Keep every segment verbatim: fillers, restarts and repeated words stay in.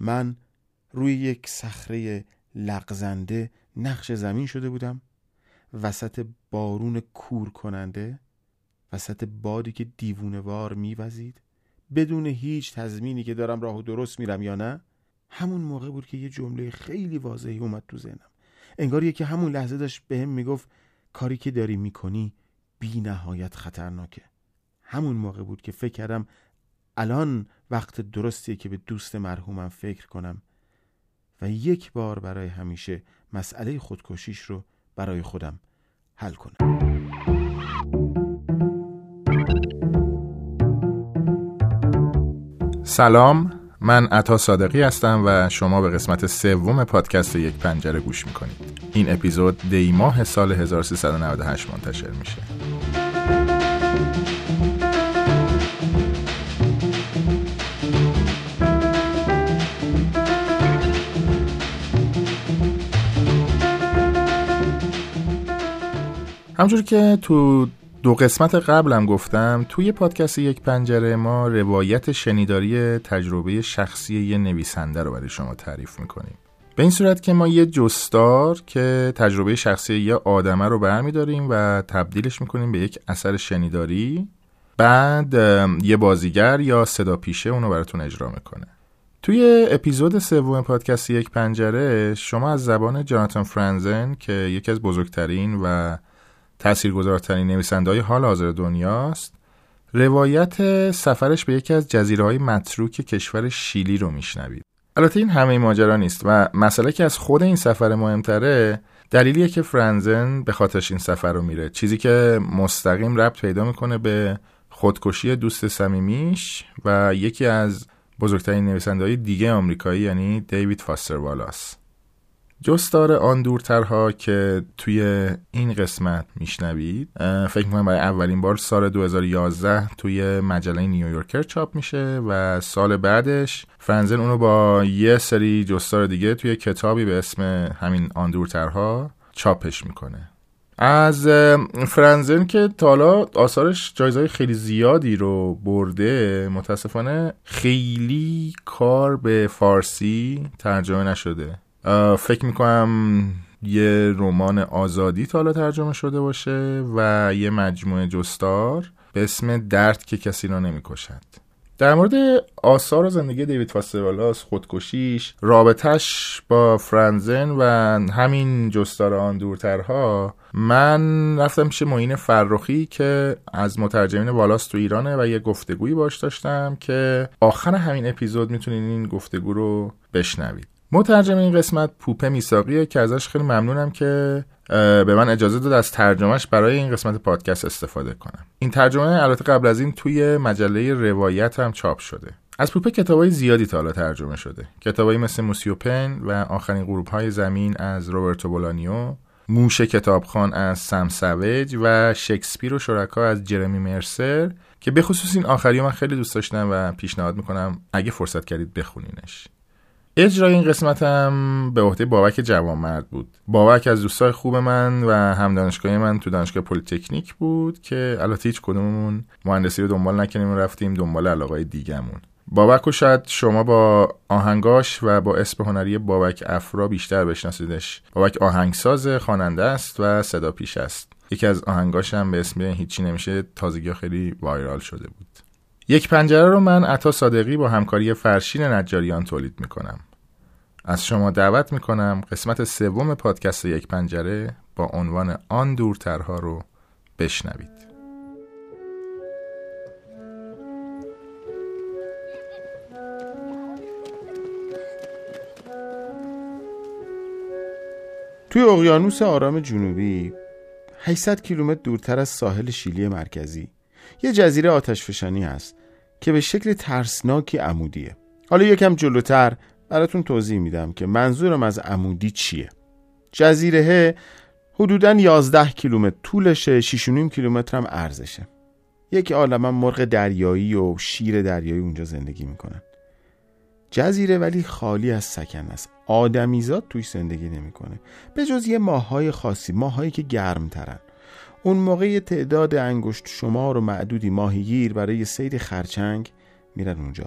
من روی یک صخره لغزنده نقش زمین شده بودم، وسط بارون کور کننده، وسط بادی که دیوونه‌وار میوزید، بدون هیچ تضمینی که دارم راهو درست میرم یا نه. همون موقع بود که یه جمله خیلی واضحی اومد تو ذهنم، انگار یکی همون لحظه داشت بهم میگفت کاری که داری میکنی بی نهایت خطرناکه. همون موقع بود که فکر کردم الان وقت درستیه که به دوست مرحومم فکر کنم و یک بار برای همیشه مسئله خودکشیش رو برای خودم حل کنم. سلام، من عطا صادقی هستم و شما به قسمت سوم پادکست یک پنجره گوش میکنید. این اپیزود دی ماه سال هزار و سیصد و نود و هشت منتشر میشه. همونجور که تو دو قسمت قبلم گفتم، توی پادکست یک پنجره ما روایت شنیداری تجربه شخصی یه نویسنده رو برای شما تعریف میکنیم. به این صورت که ما یه جستار که تجربه شخصی یه آدمه رو برمیداریم و تبدیلش میکنیم به یک اثر شنیداری، بعد یه بازیگر یا صدا پیشه اونو براتون اجرا میکنه. توی اپیزود سوم پادکست یک پنجره شما از زبان جاناتان فرانزن که یکی از بزرگترین و تأثیرگذارترین نویسنده‌های حال حاضر دنیاست، روایت سفرش به یکی از جزیره‌های متروک کشور شیلی رو میشنوید. البته این همه ماجرا نیست و مسئله که از خود این سفر مهمتره دلیلیه که فرانزن به خاطرش این سفر رو میره، چیزی که مستقیم ربط پیدا میکنه به خودکشی دوست صمیمیش و یکی از بزرگترین نویسنده‌های دیگه آمریکایی، یعنی دیوید فاستر والاس. جستار آن دورترها که توی این قسمت میشنوید فکر میکنم برای اولین بار سال دو هزار و یازده توی مجله نیویورکر چاپ میشه و سال بعدش فرانزن اونو با یه سری جستار دیگه توی کتابی به اسم همین آن دورترها چاپش میکنه. از فرانزن که تا حالا آثارش جایزه‌های خیلی زیادی رو برده، متاسفانه خیلی کار به فارسی ترجمه نشده. فکر میکنم یه رمان آزادی تا حالا ترجمه شده باشه و یه مجموعه جستار به اسم درد که کسی را نمیکشد. در مورد آثار و زندگی دیوید فاستر والاس، خودکشیش، رابطش با فرانزن و همین جستار آن دورترها، من رفتم پیش معین فرخی که از مترجمین والاس تو ایرانه و یه گفتگویی باش داشتم که آخر همین اپیزود میتونین این گفتگو رو بشنوید. مترجم این قسمت پوپه میساقیه که ازش خیلی ممنونم که به من اجازه داد از ترجمهش برای این قسمت پادکست استفاده کنم. این ترجمه البته قبل از این توی مجله روایت هم چاپ شده. از پوپه کتابای زیادی تا حالا ترجمه شده. کتابایی مثل موسیو پن و آخرین غروب‌های زمین از روبرتو بولانیو، موش کتابخوان از سم سویج و شکسپیر و شرکا از جرمی مرسر که به خصوص این آخری من خیلی دوست داشتم و پیشنهاد میکنم اگه فرصت کردید بخونینش. اجرای این قسمت هم به عهده بابک جوانمرد بود. بابک از دوستای خوب من و هم دانشگاهی من تو دانشگاه پلی‌تکنیک بود که البته هیچ کدوممون مهندسی رو دنبال نکنیم و رفتیم دنبال علاقه‌های دیگه‌مون. بابک رو شاید شما با آهنگاش و با اسم هنری بابک افرا بیشتر بشناسیدش. بابک آهنگساز، خواننده است و صدا پیش است. یکی از آهنگاش هم به اسم هیچی نمیشه تازگی خیلی وایرال شده بود. یک پنجره رو من عطا صادقی با همکاری فرشین نجاریان تولید میکنم. از شما دعوت میکنم قسمت سوم پادکست یک پنجره با عنوان آن دورترها رو بشنوید. توی اقیانوس آرام جنوبی هشتصد کیلومتر دورتر از ساحل شیلی مرکزی یه جزیره آتشفشانی هست که به شکل ترسناکی عمودیه. حالا یکم جلوتر براتون توضیح میدم که منظورم از عمودی چیه. جزیره حدوداً یازده کیلومتر طولشه، شش و نیم کیلومتر هم عرضشه. یک عالمه مرغ دریایی و شیر دریایی اونجا زندگی میکنن. جزیره ولی خالی از سکن است. آدمیزاد توش زندگی نمیکنه به جز یه ماه‌های خاصی، ماهایی که گرم‌ترن. اون موقع تعداد انگشت شمار و معدودی ماهیگیر برای صید خرچنگ میرن اونجا.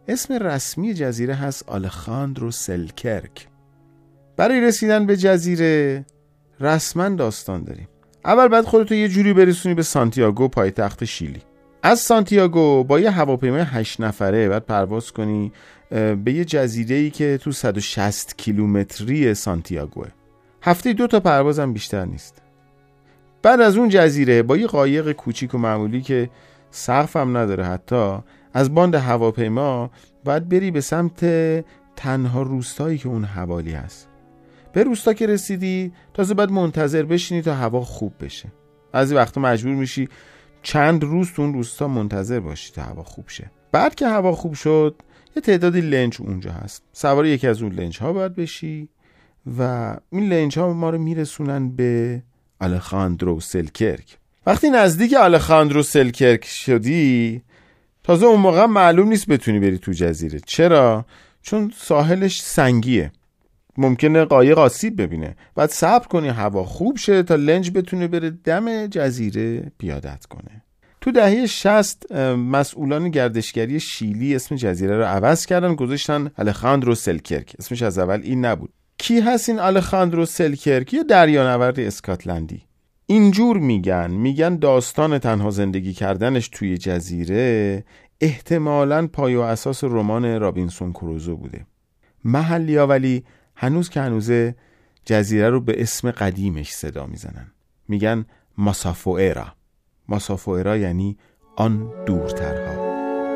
اسم رسمی جزیره هست آلخاندرو سلکرک. برای رسیدن به جزیره رسما داستان داریم. اول بعد خودتو یه جوری برسونی به سانتیاگو، پایتخت شیلی. از سانتیاگو با یه هواپیمای هشت نفره بعد پرواز کنی به یه جزیره‌ای که تو صد و شصت کیلومتری سانتیاگوه. هفته دو تا پروازم بیشتر نیست. بعد از اون جزیره با یه قایق کوچیک و معمولی که سقف هم نداره حتی، از باند هواپیما باید بری به سمت تنها روستایی که اون حوالی هست. به روستا که رسیدی تازه باید منتظر بشینی تا هوا خوب بشه. بعضی وقتا مجبور میشی چند روز تو اون روستا منتظر باشی تا هوا خوب شه. بعد که هوا خوب شد یه تعدادی لنج اونجا هست، سوار یکی از اون لنج ها باید بشی و این لنج ها ما رو میرسونن به آلخاندرو سلکرک. وقتی نزدیک آلخاندرو سلکرک شدی تازه اون موقع معلوم نیست بتونی بری تو جزیره. چرا؟ چون ساحلش سنگیه، ممکنه قایق آسیب ببینه. بعد صبر کنی هوا خوب شه تا لنج بتونه بره دم جزیره پیادت کنه. تو دهه شصت مسئولان گردشگری شیلی اسم جزیره رو عوض کردن، گذاشتن آلخاندرو سلکرک. اسمش از اول این نبود. کی هست این آلخاندرو سلکرک؟ یه دریانورد اسکاتلندی. اینجور میگن میگن داستان تنها زندگی کردنش توی جزیره احتمالاً پایه و اساس رمان رابینسون کروزو بوده. محلی‌ها ولی هنوز که هنوزه جزیره رو به اسم قدیمش صدا میزنن، میگن ماسافوئرا. ماسافوئرا یعنی آن دورترها.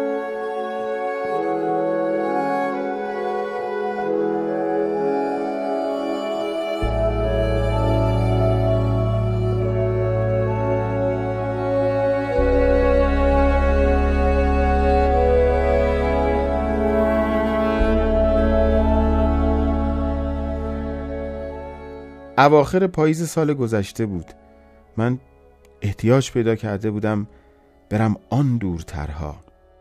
اواخر پاییز سال گذشته بود. من احتیاج پیدا کرده بودم برم آن دورترها.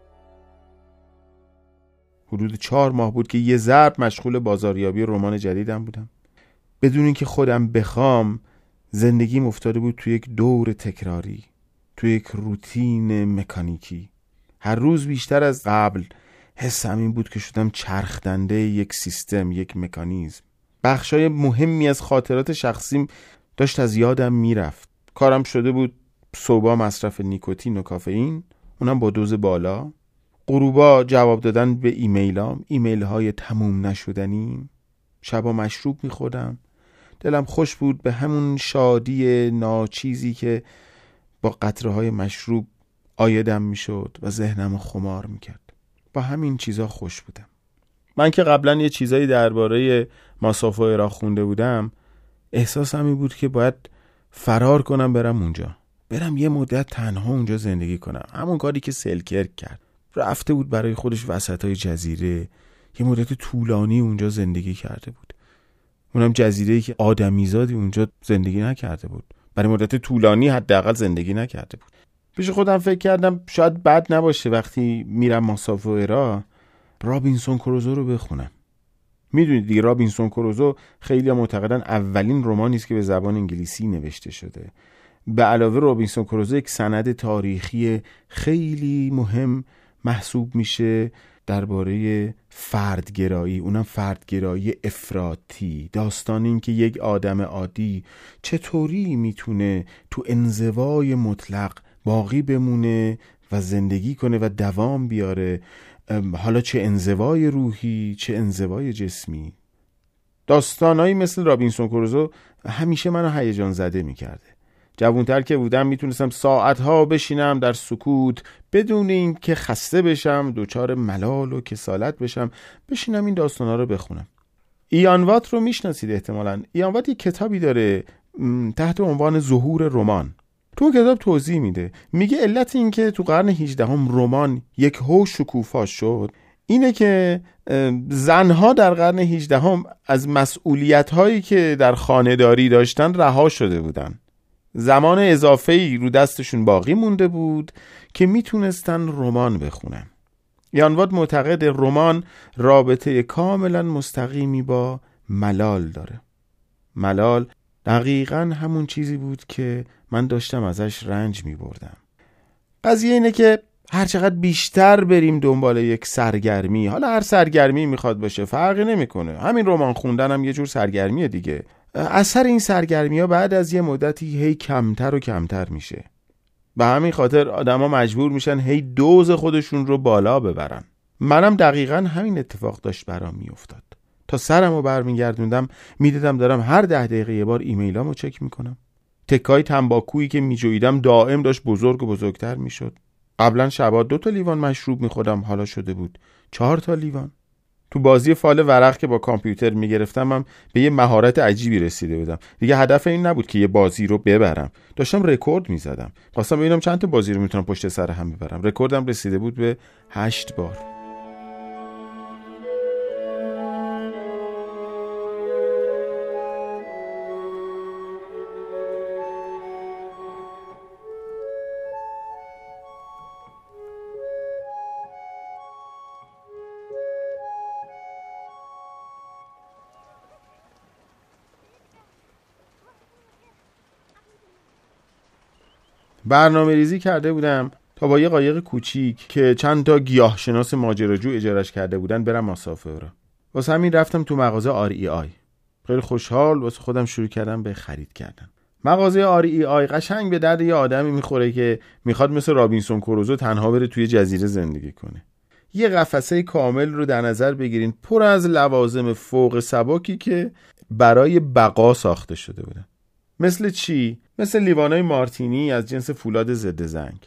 حدود چهار ماه بود که یه ضرب مشغول بازاریابی رمان جدیدم بودم. بدون اینکه خودم بخوام زندگیم افتاده بود توی یک دور تکراری، توی یک روتین مکانیکی. هر روز بیشتر از قبل حسم این بود که شدم چرخدنده یک سیستم، یک مکانیزم. بخشای مهمی از خاطرات شخصیم داشت از یادم میرفت. کارم شده بود صبح مصرف نیکوتین و کافئین، اونم با دوز بالا. غروبا جواب دادن به ایمیلام، ایمیل های تموم نشدنی. شبا مشروب میخوردم. دلم خوش بود به همون شادی ناچیزی که با قطره های مشروب آیدم میشد و ذهنم خمار میکرد. با همین چیزا خوش بودم. من که قبلا یه چیزایی درباره ماسافوئرا خونده بودم، احساسم این بود که باید فرار کنم برم اونجا، برم یه مدت تنها اونجا زندگی کنم. همون کاری که سلکرک کرد. رفته بود برای خودش وسطای جزیره، یه مدت طولانی اونجا زندگی کرده بود. اونم جزیره‌ای که آدمیزادی اونجا زندگی نکرده بود، برای مدت طولانی حداقل زندگی نکرده بود. پیش خودم فکر کردم شاید بد نباشه وقتی میرم ماسافوئرا رابینسون کروزو رو بخونم. میدونید دیگه رابینسون کروزو خیلی معتقدن اولین رمانی است که به زبان انگلیسی نوشته شده. به علاوه رابینسون کروزو یک سند تاریخی خیلی مهم محسوب میشه درباره فردگرایی، اونم فردگرایی افراطی. داستان این که یک آدم عادی چطوری میتونه تو انزوای مطلق باقی بمونه و زندگی کنه و دوام بیاره، حالا چه انزوای روحی چه انزوای جسمی. داستانایی مثل رابینسون کروزو همیشه منو هیجان زده میکرده. جوانتر که بودم میتونستم ساعتها بشینم در سکوت بدون این که خسته بشم، دوچار ملال و کسالت بشم، بشینم این داستانا رو بخونم. ایان وات رو میشناسید احتمالاً. ایان وات یک کتابی داره تحت عنوان ظهور رمان. تو کتاب توضیح میده، میگه علت این که تو قرن هجدهم رمان یک هو شکوفا شد اینه که زنها در قرن هجدهم از مسئولیت‌هایی که در خانه‌داری داشتن رها شده بودن. زمان اضافه‌ای رو دستشون باقی مونده بود که میتونستن رمان بخونن. ایان وات معتقد رمان رابطه کاملا مستقیمی با ملال داره. ملال دقیقاً همون چیزی بود که من داشتم ازش رنج می بردم. قضیه اینه که هر چقدر بیشتر بریم دنبال یک سرگرمی، حالا هر سرگرمی میخواد باشه فرقی نمیکنه، همین رمان خوندن هم یه جور سرگرمیه دیگه، اثر این سرگرمی ها بعد از یه مدتی هی کمتر و کمتر میشه. به همین خاطر آدما مجبور میشن هی دوز خودشون رو بالا ببرن. منم دقیقاً همین اتفاق داشت برام میافتاد. تا سرمو برمیگردوندم میدیدم دارم هر ده دقیقه یه بار ایمیلامو چک میکنم. تکای تنباکویی که میجویدم دائم داشت بزرگ و بزرگتر میشد. قبلا شبا دو تا لیوان مشروب میخوردم، حالا شده بود چهار تا لیوان. تو بازی فال ورق که با کامپیوتر میگرفتم هم به یه مهارت عجیبی رسیده بودم. دیگه هدف این نبود که یه بازی رو ببرم، داشتم رکورد میزدم. خواستم ببینم چند تا بازی رو میتونم پشت سر هم ببرم. رکوردم رسیده بود به هشت بار. برنامه ریزی کرده بودم تا با یه قایق کوچیک که چند تا گیاهشناس ماجراجو اجارش کرده بودن برم ماسافورا. واسه همین رفتم تو مغازه آر ای آی. خیلی خوشحال واسه خودم شروع کردم به خرید کردن. مغازه آر ای آی قشنگ به درد یه آدمی میخوره که میخواد مثل رابینسون کروزو تنها بره توی جزیره زندگی کنه. یه قفسه کامل رو در نظر بگیرین پر از لوازم فوق سبکی که برای بقا ساخته شده بودن. مثل چی؟ مثل لیوانای مارتینی از جنس فولاد ضد زنگ.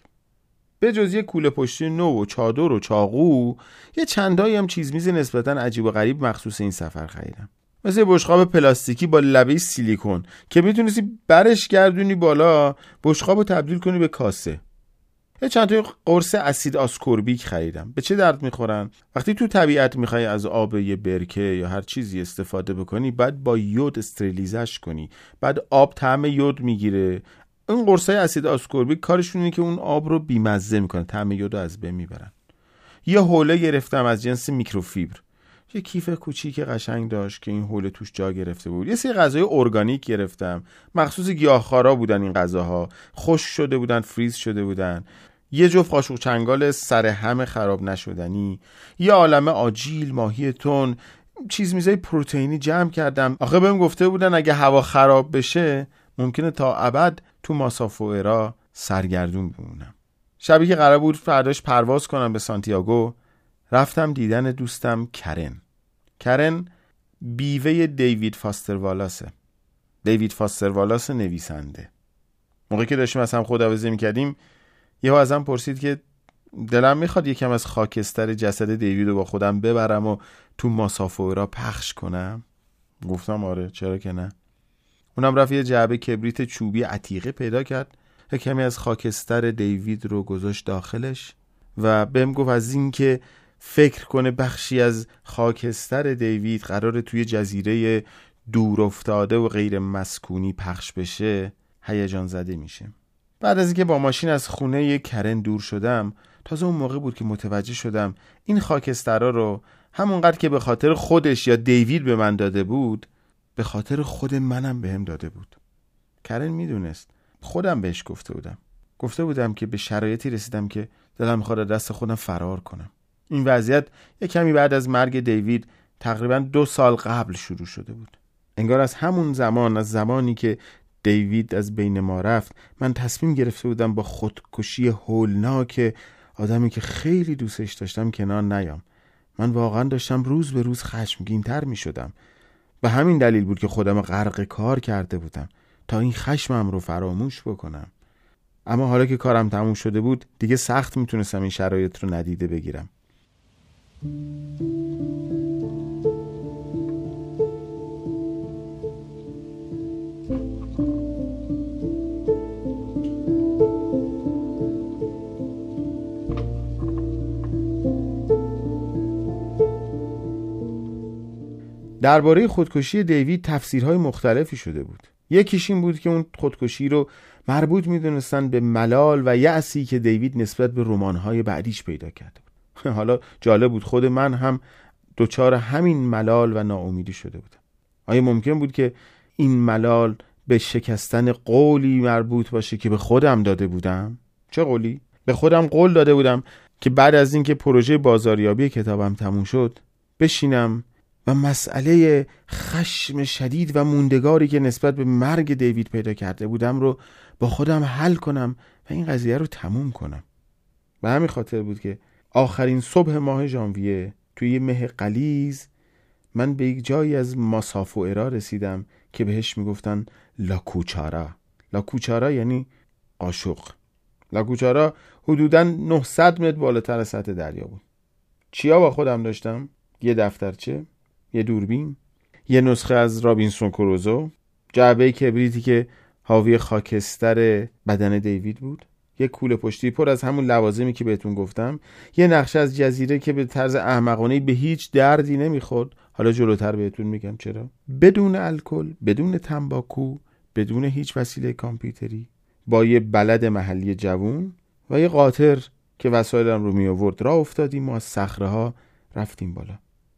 به جز یه کوله پشتی نو و چادر و چاقو، یه چندایی هم چیز میز نسبتاً عجیب و غریب مخصوص این سفر خریدم. مثل بشقاب پلاستیکی با لبه سیلیکون که میتونستی برش گردونی بالا، بشقابو تبدیل کنی به کاسه. یه چند تا قرص اسید آسکوربیک خریدم. به چه درد میخورن؟ وقتی تو طبیعت میخوای از آب یه برکه یا هر چیزی استفاده بکنی، بعد با یود استریلیزش کنی، بعد آب طعم یود میگیره. این قرصای اسید آسکوربیک کارشون اینه که اون آب رو بیمزه میکنه، طعم یود رو از بین میبرن. یه حوله گرفتم از جنس میکروفیبر. یه کیف کوچیک قشنگ داشت که این حوله توش جا گرفته بود. یه سری غذای ارگانیک گرفتم، مخصوص گیاهخوارا بودن این غذاها، خشک شده بودن، فریز شده بودن. یه جفت قاشق چنگال سر هم خراب نشدنی، یه عالمه آجیل، ماهی تن، چیز میزای پروتئینی جمع کردم. آخه بهم گفته بودن اگه هوا خراب بشه ممکنه تا ابد تو ماسافورا سرگردون بمونم. شبی که قرار بود فرداش پرواز کنم به سانتیاگو، رفتم دیدن دوستم کرن. کرن بیوه دیوید فاستر والاسه. دیوید فاستر والاس نویسنده. موقعی که داشتیم از هم خداحافظی می‌کردیم، یهو ازم پرسید که دلم میخواد یکم از خاکستر جسد دیوید رو با خودم ببرم و تو ماسافورا پخش کنم. گفتم آره، چرا که نه. اونم رفت یه جعبه کبریت چوبی عتیقه پیدا کرد، کمی از خاکستر دیوید رو گذاشت داخلش و بهم گفت از این که فکر کنه بخشی از خاکستر دیوید قراره توی جزیره دور افتاده و غیر مسکونی پخش بشه، هیجان زده میشه. بعد از اینکه با ماشین از خونه کرن دور شدم، تازه اون موقع بود که متوجه شدم این خاکسترها رو همونقدر که به خاطر خودش یا دیوید به من داده بود، به خاطر خود منم بهم داده بود. کرن میدونست، خودم بهش گفته بودم. گفته بودم که به شرایطی رسیدم که دلم می‌خواد دست خودم فرار کنم. این وضعیت یک کمی بعد از مرگ دیوید تقریباً دو سال قبل شروع شده بود. انگار از همون زمان، از زمانی که دیوید از بین ما رفت، من تصمیم گرفته بودم با خودکشی هولناک آدمی که خیلی دوستش داشتم کنار نیام. من واقعا داشتم روز به روز خشمگین‌تر می شدم. به همین دلیل بود که خودم غرق کار کرده بودم تا این خشمم رو فراموش بکنم. اما حالا که کارم تموم شده بود، دیگه سخت میتونستم این شرایط رو ندیده بگیرم. درباره خودکشی دیوید تفسیرهای مختلفی شده بود. یکیش این بود که اون خودکشی رو مربوط میدونستن به ملال و یأسی که دیوید نسبت به رمان‌های بعدیش پیدا کرده بود. حالا جالب بود، خود من هم دچار همین ملال و ناامیدی شده بودم. آیا ممکن بود که این ملال به شکستن قولی مربوط باشه که به خودم داده بودم؟ چه قولی؟ به خودم قول داده بودم که بعد از اینکه پروژه بازاریابی کتابم تموم شد بشینم و مسئله خشم شدید و موندگاری که نسبت به مرگ دیوید پیدا کرده بودم رو با خودم حل کنم و این قضیه رو تموم کنم. به همین خاطر بود که آخرین صبح ماه ژانویه توی یه مه غلیظ من به یک جایی از ماسافوئرا رسیدم که بهش میگفتن لاکوچارا. لاکوچارا یعنی قاشق. لاکوچارا حدوداً نهصد متر بالاتر از سطح دریا بود. چیا با خودم داشتم؟ یه دفترچه، یه دوربین، یه نسخه از رابینسون کروزو، جعبه کبریتی که حاوی خاکستر بدن دیوید بود، یه کوله پشتی پر از همون لوازمی که بهتون گفتم، یه نقشه از جزیره که به طرز احمقانه‌ای به هیچ دردی نمیخورد. حالا جلوتر بهتون میگم چرا. بدون الکل، بدون تنباکو، بدون هیچ وسیله کامپیوتری، با یه بلد محلی جوون و یه قاطر که وسایلم رو می آورد راه افتادیم و از صخره‌ها رفتیم بالا.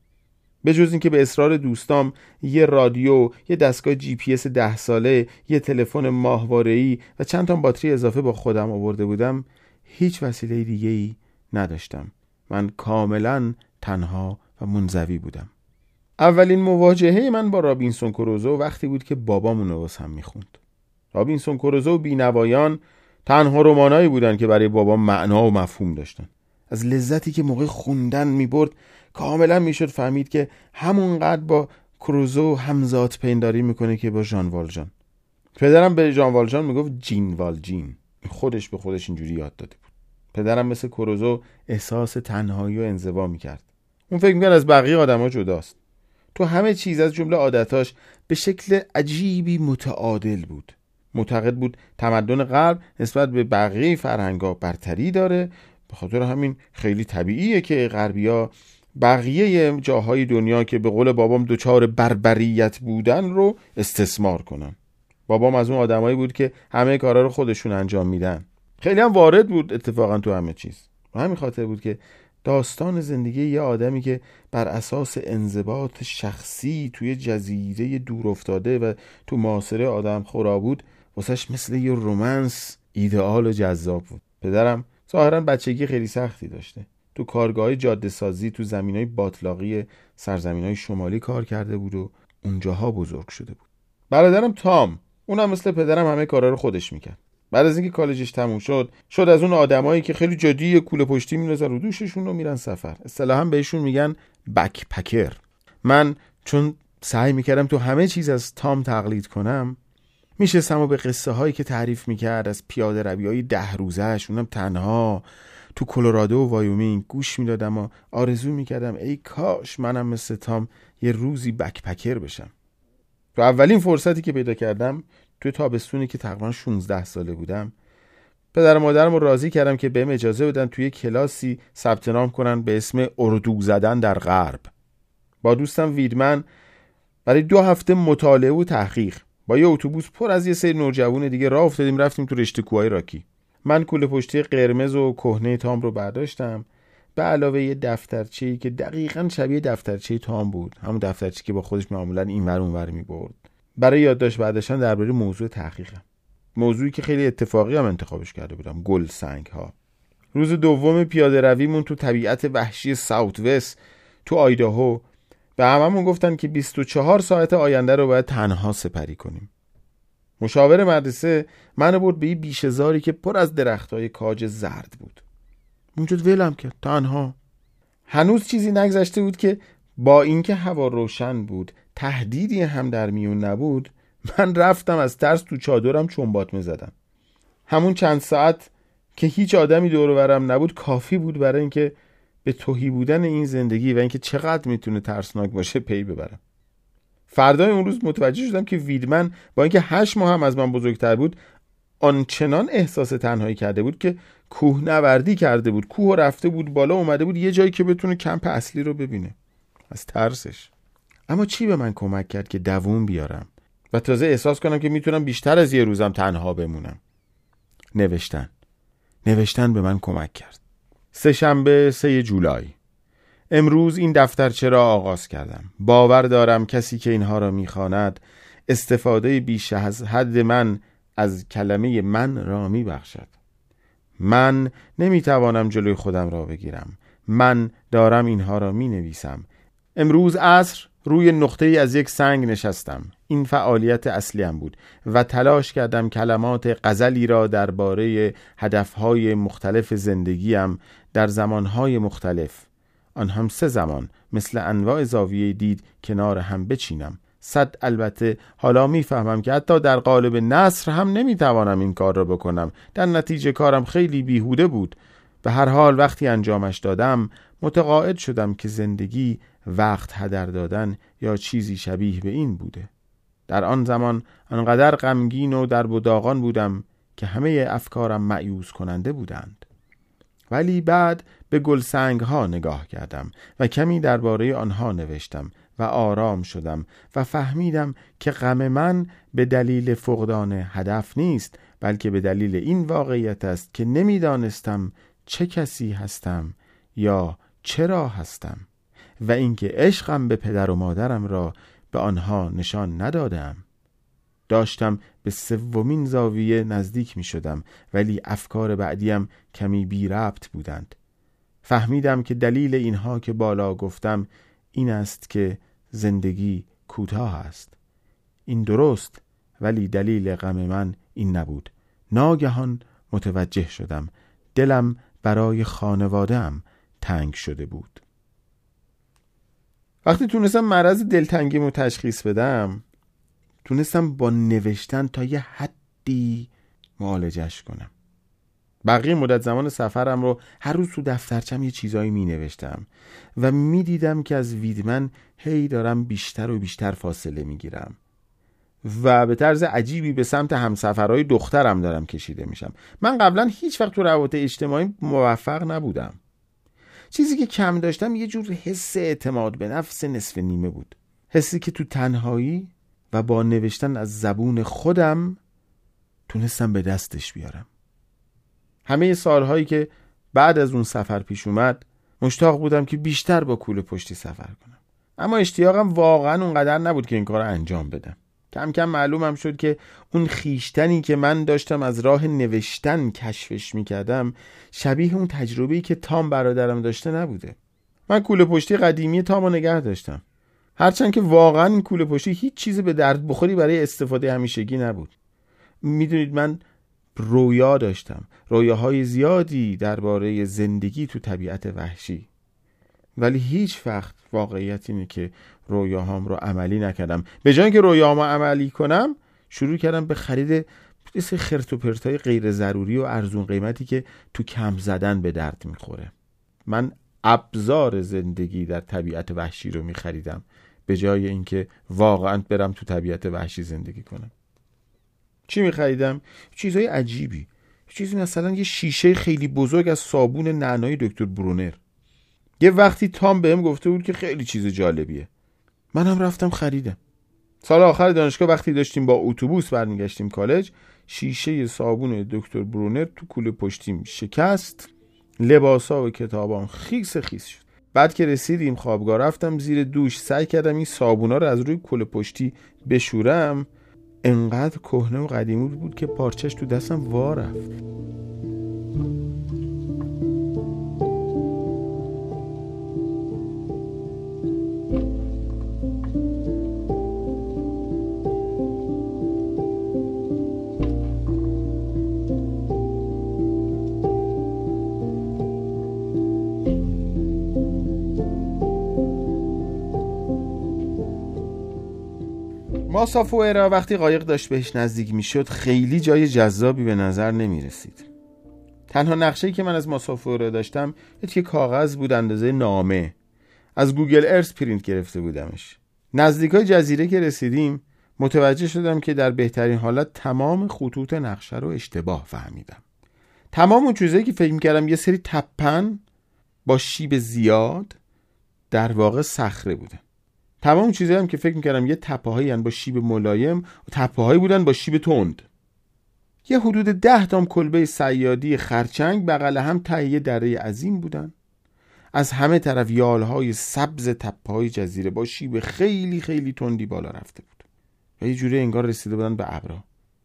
به جز این که به اصرار دوستام یه رادیو، یه دستگاه جی پی اس ده ساله، یه تلفن ماهواره‌ای و چند تا باتری اضافه با خودم آورده بودم، هیچ وسیله دیگه‌ای نداشتم. من کاملا تنها و منزوی بودم. اولین مواجهه من با رابینسون کروزو وقتی بود که بابامون رو واسم میخوند. رابینسون کروزو و بینوایان تنها رمانایی بودن که برای بابام معنا و مفهوم داشتن. از لذتی که موقع خوندن میبرد کاملا میشد فهمید که همونقدر با کروزو همزاد پنداری میکنه که با ژان والژان. پدرم به ژان والژان میگفت جین والجین، خودش به خودش اینجوری یاد داده بود. پدرم مثل کروزو احساس تنهایی و انزوا میکرد. اون فکر میکرد از بقیه آدما جداست. تو همه چیز از جمله عادتاش به شکل عجیبی متعادل بود. معتقد بود تمدن غرب نسبت به بقیه فرهنگ‌ها برتری داره، به خاطر همین خیلی طبیعیه که غربی‌ها بقیه جاهای دنیا که به قول بابام دوچار بربریت بودن رو استثمار کنن. بابام از اون آدمایی بود که همه کارا رو خودشون انجام میدن. خیلی هم وارد بود اتفاقا تو همه چیز. به همین خاطر بود که داستان زندگی یه آدمی که بر اساس انضباط شخصی توی جزیره دور افتاده و تو معاصره آدم خورا بود واسش مثل یه رومانس ایدئال و جذاب بود. پدرم ظاهراً بچگی خیلی سختی داشته. تو کارگاه جاده سازی تو زمینای باطلاقی سرزمینای شمالی کار کرده بود و اونجاها بزرگ شده بود. برادرم تام، اونم مثل پدرم همه کارا رو خودش میکرد. بعد از اینکه کالجش تموم شد، شد از اون آدمایی که خیلی جدی کوله پشتی می‌ندازن رو دوششون و میرن سفر. اصطلاحاً بهشون میگن بک پکر. من چون سعی میکردم تو همه چیز از تام تقلید کنم، میشستم و به قصه هایی که تعریف میکرد از پیاده رویای ده روزش، اونم تنها تو کلرادو و وایومینگ گوش میدادم و آرزو میکردم ای کاش منم مثل تام یه روزی بک پکر بشم. تو اولین فرصتی که پیدا کردم توی تابستونی که تقریبا شانزده ساله بودم، پدر و مادرم رو راضی کردم که بهم اجازه بدن توی کلاسی ثبت نام کنن به اسم اردو زدن در غرب. با دوستم ویدمن برای دو هفته مطالعه و تحقیق با یه اتوبوس پر از یه سری نوجوان دیگه راه افتادیم رفتیم تو رشته کوههای راکی. من کوله پشتی قرمز و کهنه تام رو برداشتم، به علاوه یه دفترچه‌ای که دقیقاً شبیه دفترچه تام بود، همون دفترچه‌ای که با خودش معمولاً اینور اونور می‌برد، برای یادداشت برداشتن درباره موضوع تحقیقم. موضوعی که خیلی اتفاقی هم انتخابش کرده بودم، گل سنگ‌ها. روز دوم پیاده رویمون تو طبیعت وحشی ساوت وست تو آیداهو به هممون گفتن که بیست و چهار ساعت آینده رو باید تنها سپری کنیم. مشاور مدرسه منو برد به یه بیشه‌زاری که پر از درختای کاج زرد بود. اونجا ولم کرد تنها. هنوز چیزی نگذشته بود که با اینکه هوا روشن بود، تهدیدی هم در میون نبود، من رفتم از ترس تو چادرم چنبات می‌زدم. همون چند ساعت که هیچ آدمی دور و برم نبود کافی بود برای اینکه به تهی بودن این زندگی و اینکه چقدر میتونه ترسناک باشه پی ببرم. فردای اون روز متوجه شدم که ویدمن با اینکه هشت ماه هم از من بزرگتر بود، آنچنان احساس تنهایی کرده بود که کوهنوردی کرده بود، کوه رفته بود بالا، اومده بود یه جایی که بتونه کمپ اصلی رو ببینه از ترسش. اما چی به من کمک کرد که دووم بیارم و تازه احساس کنم که میتونم بیشتر از یه روزم تنها بمونم؟ نوشتن. نوشتن به من کمک کرد. سه شنبه سه جولای. امروز این دفترچه را آغاز کردم. باور دارم کسی که اینها را میخواند استفاده بیش از حد من از کلمه من را میبخشد. من نمیتوانم جلوی خودم را بگیرم. من دارم اینها را می نویسم. امروز عصر روی نقطه‌ای از یک سنگ نشستم. این فعالیت اصلیم بود و تلاش کردم کلمات غزلی را درباره هدفهای مختلف زندگیم در زمانهای مختلف، آن هم سه زمان، مثل انواع زاویه دید کنار هم بچینم. صد البته حالا میفهمم که حتی در قالب نثر هم نمیتوانم این کار را بکنم. در نتیجه کارم خیلی بیهوده بود. به هر حال وقتی انجامش دادم متقاعد شدم که زندگی وقت هدر دادن یا چیزی شبیه به این بوده. در آن زمان انقدر غمگین و در بداغان بودم که همه افکارم مایوس کننده بودند. ولی بعد به گلسنگ ها نگاه کردم و کمی درباره آنها نوشتم و آرام شدم و فهمیدم که غم من به دلیل فقدان هدف نیست، بلکه به دلیل این واقعیت است که نمیدانستم چه کسی هستم یا چرا هستم و اینکه عشقم به پدر و مادرم را به آنها نشان ندادم. داشتم به سومین زاویه نزدیک می شدم، ولی افکار بعدیم کمی بی ربط بودند. فهمیدم که دلیل اینها که بالا گفتم این است که زندگی کوتاه است. این درست، ولی دلیل غم من این نبود. ناگهان متوجه شدم دلم برای خانواده‌ام تنگ شده بود. وقتی تونستم مرض دلتنگیمو تشخیص بدم، تونستم با نوشتن تا یه حدی معالجش کنم. بقیه مدت زمان سفرم رو هر روز تو دفترچم یه چیزایی می نوشتم و می دیدم که از ویدمن هی دارم بیشتر و بیشتر فاصله می گیرم و به طرز عجیبی به سمت همسفرهای دخترم دارم کشیده میشم. من قبلا هیچ وقت تو روابط اجتماعی موفق نبودم. چیزی که کم داشتم یه جور حس اعتماد به نفس نصف نیمه بود. حسی که تو تنهایی و با نوشتن از زبون خودم تونستم به دستش بیارم. همه سالهایی که بعد از اون سفر پیش اومد مشتاق بودم که بیشتر با کوله پشتی سفر کنم، اما اشتیاقم واقعا اونقدر نبود که این کار رو انجام بدم. کم کم معلومم شد که اون خیشتنی که من داشتم از راه نوشتن کشفش میکردم شبیه اون تجربه‌ای که تام برادرم داشته نبوده. من کوله پشتی قدیمی تامو نگه داشتم، هرچند که واقعا این کوله پشتی هیچ چیز به درد بخوری برای استفاده همیشگی نبود. میدونید من رویا داشتم، رویاهای زیادی درباره زندگی تو طبیعت وحشی، ولی هیچ وقت واقعیت اینه که رویاهام رو عملی نکردم. به جای اینکه رویاهامو عملی کنم شروع کردم به خرید مثل خرت و پرتای غیر ضروری و ارزون قیمتی که تو کم زدن به درد میخوره. من ابزار زندگی در طبیعت وحشی رو میخریدم به جای اینکه واقعا برم تو طبیعت وحشی زندگی کنم. چی میخریدم؟ چیزهای عجیبی. چیزی مثلا یه شیشه خیلی بزرگ از صابون نعنای دکتر برونر. یه وقتی تام بهم گفته بود که خیلی چیز جالبیه. منم رفتم خریدم. سال آخر دانشگاه وقتی داشتیم با اتوبوس برمیگشتیم کالج، شیشه صابون دکتر برونر تو کوله پشتیم شکست، لباسا و کتابام خیس خیس شد. بعد که رسیدیم خوابگاه رفتم زیر دوش، سعی کردم این صابونا رو از روی کوله پشتی بشورم، انقدر کهنه و قدیمی بود که پارچش تو دستم وا رفت. ماسافوئرا وقتی قایق داشت بهش نزدیک میشد خیلی جای جذابی به نظر نمی رسید. تنها نقشه‌ای که من از ماسافوئرا داشتم یه کاغذ بود اندازه نامه. از گوگل ارث پرینت گرفته بودمش. نزدیکای جزیره که رسیدیم متوجه شدم که در بهترین حالت تمام خطوط نقشه رو اشتباه فهمیدم. تمام اون چیزایی که فکر می‌کردم یه سری تپن با شیب زیاد در واقع صخره بودن. تمام چیزایی هم که فکر میکردم یه تپه‌هایی هستن با شیب ملایم و تپه‌هایی بودن با شیب تند. یه حدود ده تام کلبه صیادی خرچنگ بغل هم ته یه دره عظیم بودن. از همه طرف یالهای سبز تپه‌های جزیره با شیب خیلی خیلی تندی بالا رفته بود و یه جوری انگار رسیده بودن به ابرا.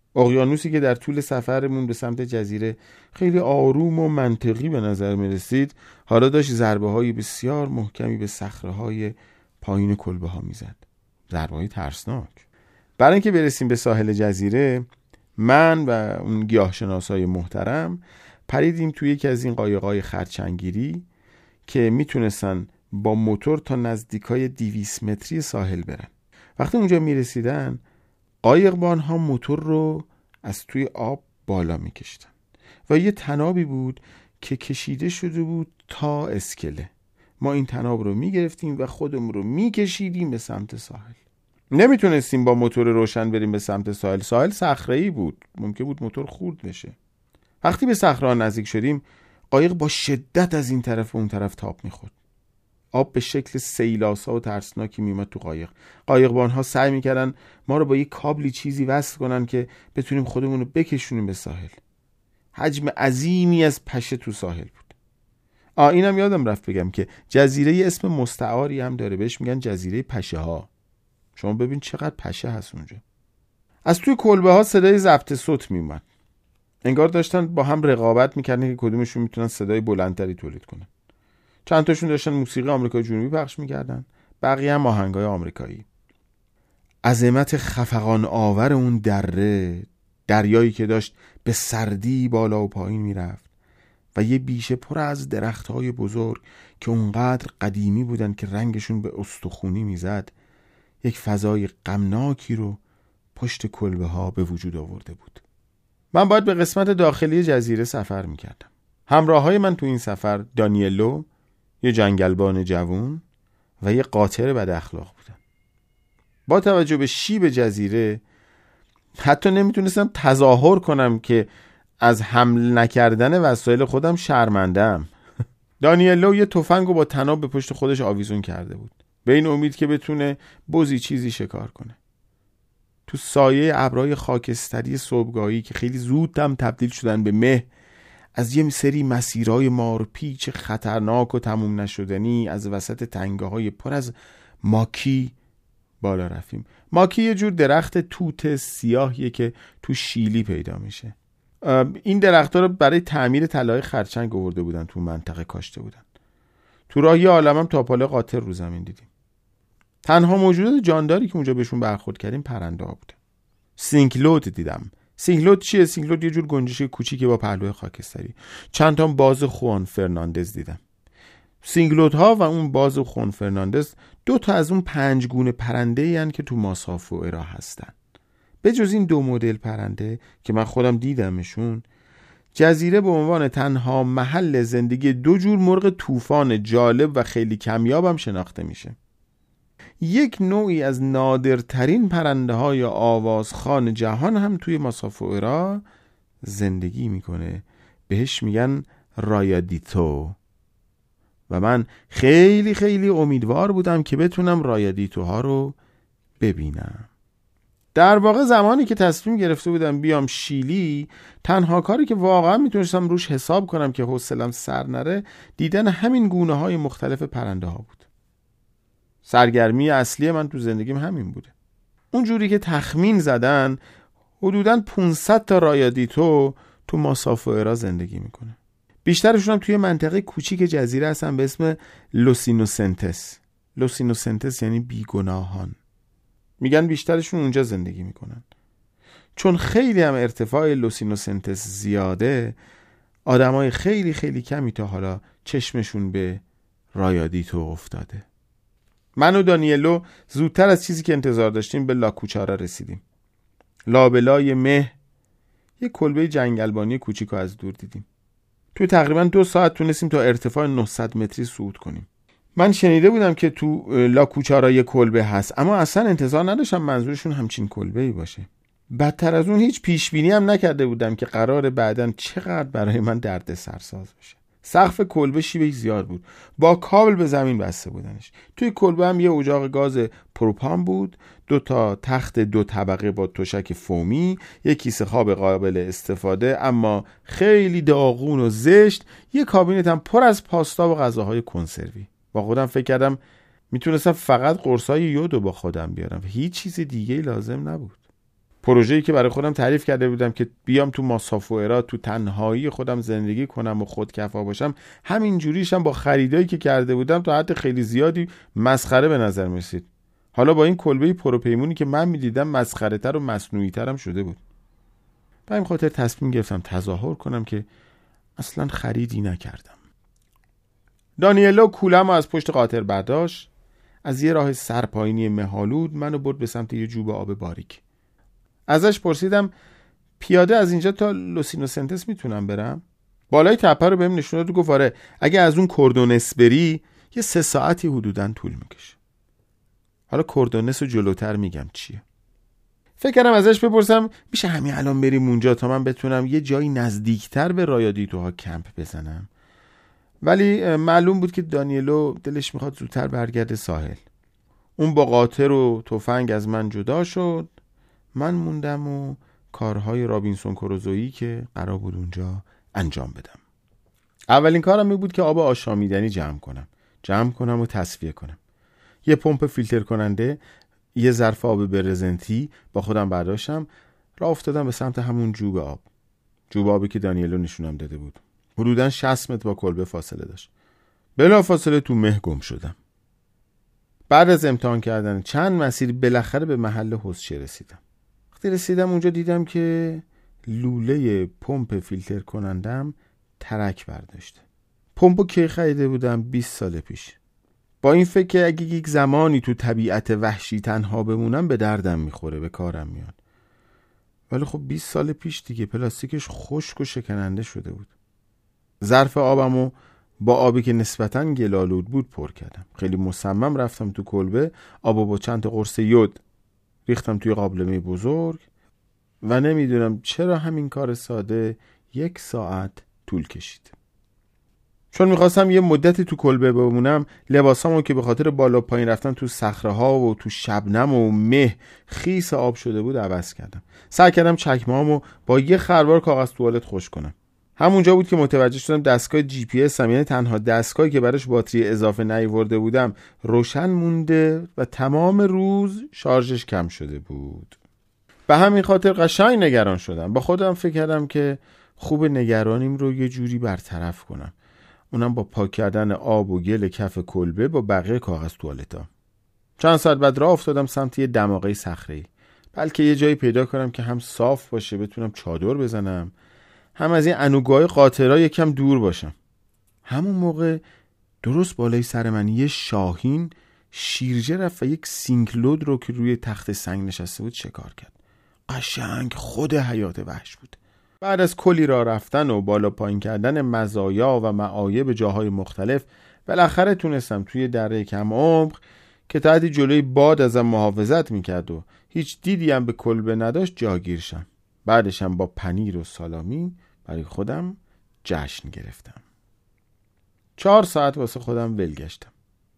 اقیانوسی که در طول سفرمون به سمت جزیره خیلی آروم و منطقی به نظر می رسید، حالا داشت ضربه های بسیار محکمی به صخره های پایین کلبه ها می زد. ضربه های ترسناک. برای اینکه برسیم به ساحل جزیره، من و اون گیاهشناسای محترم پریدیم توی یکی از این قایقای خرچنگیری که میتونستن با موتور تا نزدیکای دویست متری ساحل برن. وقتی اونجا میرسیدن، قایقبان ها موتور رو از توی آب بالا میکشتن و یه تنابی بود که کشیده شده بود تا اسکله. ما این تناب رو میگرفتیم و خودمون رو میکشیدیم به سمت ساحل. نمیتونستیم با موتور روشن بریم به سمت ساحل. ساحل صخره‌ای بود، ممکن بود موتور خورد بشه. وقتی به صخره نزدیک شدیم، قایق با شدت از این طرف و اون طرف تاب میخورد. آب به شکل سیلاسا و ترسناکی میومد تو قایق. قایقبان‌ها سعی میکردن ما رو با یک کابلی چیزی وصل کنن که بتونیم خودمون رو بکشونیم به ساحل. حجم عظیمی از پشه تو ساحل بود. آ اینم یادم رفت بگم که جزیره اسم مستعاری هم داره، بهش میگن جزیره پشه ها. شما ببین چقدر پشه هست اونجا. از توی کلبه ها صدای ضبط صوت میومد. انگار داشتن با هم رقابت میکردن که کدومشون میتونن صدای بلندتری تولید کنن. چند تاشون داشتن موسیقی آمریکای جنوبی پخش میکردن، بقیه هم آهنگای آمریکایی. عظمت خفقان آور اون دره، دریایی که داشت به سردی بالا و پایین میرفت و یه بیشه پر از درختهای بزرگ که اونقدر قدیمی بودن که رنگشون به استخونی میزد، یک فضای غمناکی رو پشت کلبه ها به وجود آورده بود. من باید به قسمت داخلی جزیره سفر میکردم. همراه های من تو این سفر دانیلو، یه جنگلبان جوون و یه قاطر بد اخلاق بودن. با توجه به شیب جزیره حتی نمیتونستم تظاهر کنم که از حمل نکردن وسایل خودم شرمنده‌ام. دانیلو یه تفنگو با طناب به پشت خودش آویزون کرده بود، به این امید که بتونه بزی چیزی شکار کنه. تو سایه ابرهای خاکستری صبحگاهی که خیلی زود هم تبدیل شدن به مه، از یه سری مسیرهای مارپیچ خطرناک و تموم نشدنی از وسط تنگه‌های پر از ماکی بالا رفتیم. ماکی یه جور درخت توت سیاهیه که تو شیلی پیدا میشه. این درخت‌ها رو برای تعمیر طلای خرچنگ آورده بودن، تو منطقه کاشته بودن. تو راه یه عالمم تاپاله قاطر رو زمین دیدیم. تنها موجودات جانداری که اونجا بهشون برخورد کردیم پرنده‌ها بودن. سینکلوت دیدم. سینکلوت چیه؟ سینکلوت یه جور گنجشک کوچیکه با پهلوی خاکستری. چند تا باز خوان فرناندز دیدم. سینکلوت ها و اون باز خوان فرناندز دو تا از اون پنج گونه پرنده این که تو ماسافوئرا هستن. به جز این دو مدل پرنده که من خودم دیدمشون، جزیره به عنوان تنها محل زندگی دو جور مرغ طوفان جالب و خیلی کمیاب هم شناخته میشه. یک نوعی از نادرترین پرنده های آوازخوان جهان هم توی ماسافوئرا زندگی میکنه، بهش میگن رایادیتو و من خیلی خیلی امیدوار بودم که بتونم رایادیتوها رو ببینم. در واقع زمانی که تصمیم گرفته بودم بیام شیلی، تنها کاری که واقعا میتونستم روش حساب کنم که حوصله‌ام سر نره دیدن همین گونه های مختلف پرنده ها بود. سرگرمی اصلی من تو زندگیم همین بوده. اونجوری که تخمین زدن حدوداً پانصد تا رایادیتو تو ماسافوئرا زندگی میکنه. بیشترشون هم توی منطقه کوچیک جزیره هستن به اسم لوسینوسنتس. لوسینوسنتس یعنی بیگناهان. میگن بیشترشون اونجا زندگی میکنن. چون خیلی هم ارتفاع لوسینوسنتس زیاده، آدمای خیلی خیلی کمی تا حالا چشمشون به رایادیتو افتاده. من و دانیلو زودتر از چیزی که انتظار داشتیم به لاکوچارا رسیدیم. لابلای مه یک کلبه جنگلبانی کوچیکو از دور دیدیم. تو تقریبا دو ساعت تونستیم تا ارتفاع نهصد متری صعود کنیم. من شنیده بودم که تو لاکوچارا یک کلبه هست، اما اصلا انتظار نداشتم منظورشون همچین کلبه‌ای باشه. بدتر از اون هیچ پیش بینی هم نکرده بودم که قراره بعداً چقدر برای من درد سرساز بشه. سقف کلبه شیبش زیاد بود، با کابل به زمین بسته بودنش. توی کلبه هم یه اجاق گاز پروپان بود، دو تا تخت دو طبقه با تشک فومی، یک کیسه خواب قابل استفاده اما خیلی داغون و زشت، یه کابینت هم پر از پاستا و غذاهای کنسروی. با خودم فکر کردم میتونستم فقط قرصای یودو با خودم بیارم و هیچ چیز دیگه لازم نبود. پروژه‌ای که برای خودم تعریف کرده بودم که بیام تو ماسافوئرا تو تنهایی خودم زندگی کنم و خودکفا باشم، همین جوریشم با خریدایی که کرده بودم تا حد خیلی زیادی مسخره به نظر می‌رسید. حالا با این کلبه پروپیمونی که من می‌دیدم مسخره‌تر و مصنوعی‌ترم شده بود. به این خاطر تصمیم گرفتم تظاهر کنم که اصلاً خریدی نکردم. دانیلو کولمو از پشت قاطر برداشت، از یه راه سرپاینی مه‌آلود منو برد به سمت یه جوب آب باریک. ازش پرسیدم پیاده از اینجا تا لوسینوسنتس میتونم برم؟ بالای تپه رو بهم نشون داد و گفت آره، اگه از اون کوردونس بری یه سه ساعتی حدوداً طول میکشه. حالا کوردونس رو جلوتر میگم چیه. فکر کردم ازش بپرسم میشه همین الان بریم اونجا تا من بتونم یه جایی نزدیکتر به رایادیتوها کمپ بزنم. ولی معلوم بود که دانیلو دلش میخواد زودتر برگرده ساحل. اون با قاطر و تفنگ از من جدا شد. من موندم و کارهای رابینسون کروزویی که قرار بود اونجا انجام بدم. اولین کارم می بود که آب آشامیدنی جمع کنم. جمع کنم و تصفیه کنم. یه پمپ فیلتر کننده، یه ظرف آب برزنتی با خودم برداشتم، راه افتادم به سمت همون جوب آب. جوب آبی که دانیلو نشونم داده بود. حدوداً شصت متر با کلبه فاصله داشت. بلا فاصله تو مه گم شدم. بعد از امتحان کردن چند مسیر بالاخره به محل حوضچه رسیدم. وقتی رسیدم اونجا دیدم که لوله پمپ فیلتر کنندم ترک برداشته. پمپو کی خریده بودم؟ بیست سال پیش. با این فکر که اگه یک زمانی تو طبیعت وحشی تنها بمونم به دردم میخوره، به کارم میاد. ولی خب بیست سال پیش دیگه، پلاستیکش خشک و شکننده شده بود. ظرف آبمو با آبی که نسبتاً گل‌آلود بود پر کردم. خیلی مصمم رفتم تو کلبه، آبو با چند تا قرص یود ریختم توی قابلمه بزرگ و نمیدونم چرا همین کار ساده یک ساعت طول کشید. چون میخواستم یه مدتی تو کلبه بمونم، لباسامو که به خاطر بالا پایین رفتن تو صخره‌ها و تو شبنم و مه خیس آب شده بود عوض کردم. سعی کردم چکمه‌هامو با یه خروار کاغذ توالت خشک کنم. همونجا بود که متوجه شدم دستگاه جی پی اس هم، یعنی تنها دستگاهی که براش باتری اضافه نیاورده بودم، روشن مونده و تمام روز شارژش کم شده بود. به همین خاطر قشنگ نگران شدم. با خودم فکر کردم که خوب نگرانیم رو یه جوری برطرف کنم. اونم با پاک کردن آب و گل کف کلبه با بقیه کاغذ توالتا. چند ساعت بعد راه افتادم سمت یه دماغه صخره‌ای. بلکه یه جایی پیدا کنم که هم صاف باشه، بتونم چادر بزنم، هم از این انوگاه قاطرها یکم دور باشم. همون موقع درست بالای سر من یه شاهین شیرجه رفت و یک سینکلود رو که روی تخت سنگ نشسته بود شکار کرد. قشنگ خود حیات وحش بود. بعد از کلی راه رفتن و بالا پایین کردن مزایا و معایب جاهای مختلف، بالاخره تونستم توی دره کم عمق که تحت جلوی باد ازم محافظت میکرد و هیچ دیدی هم به کلبه نداشت جاگیر شم. بعدشم با پنیر و سالامی برای خودم جشن گرفتم. چهار ساعت واسه خودم ول گشتم.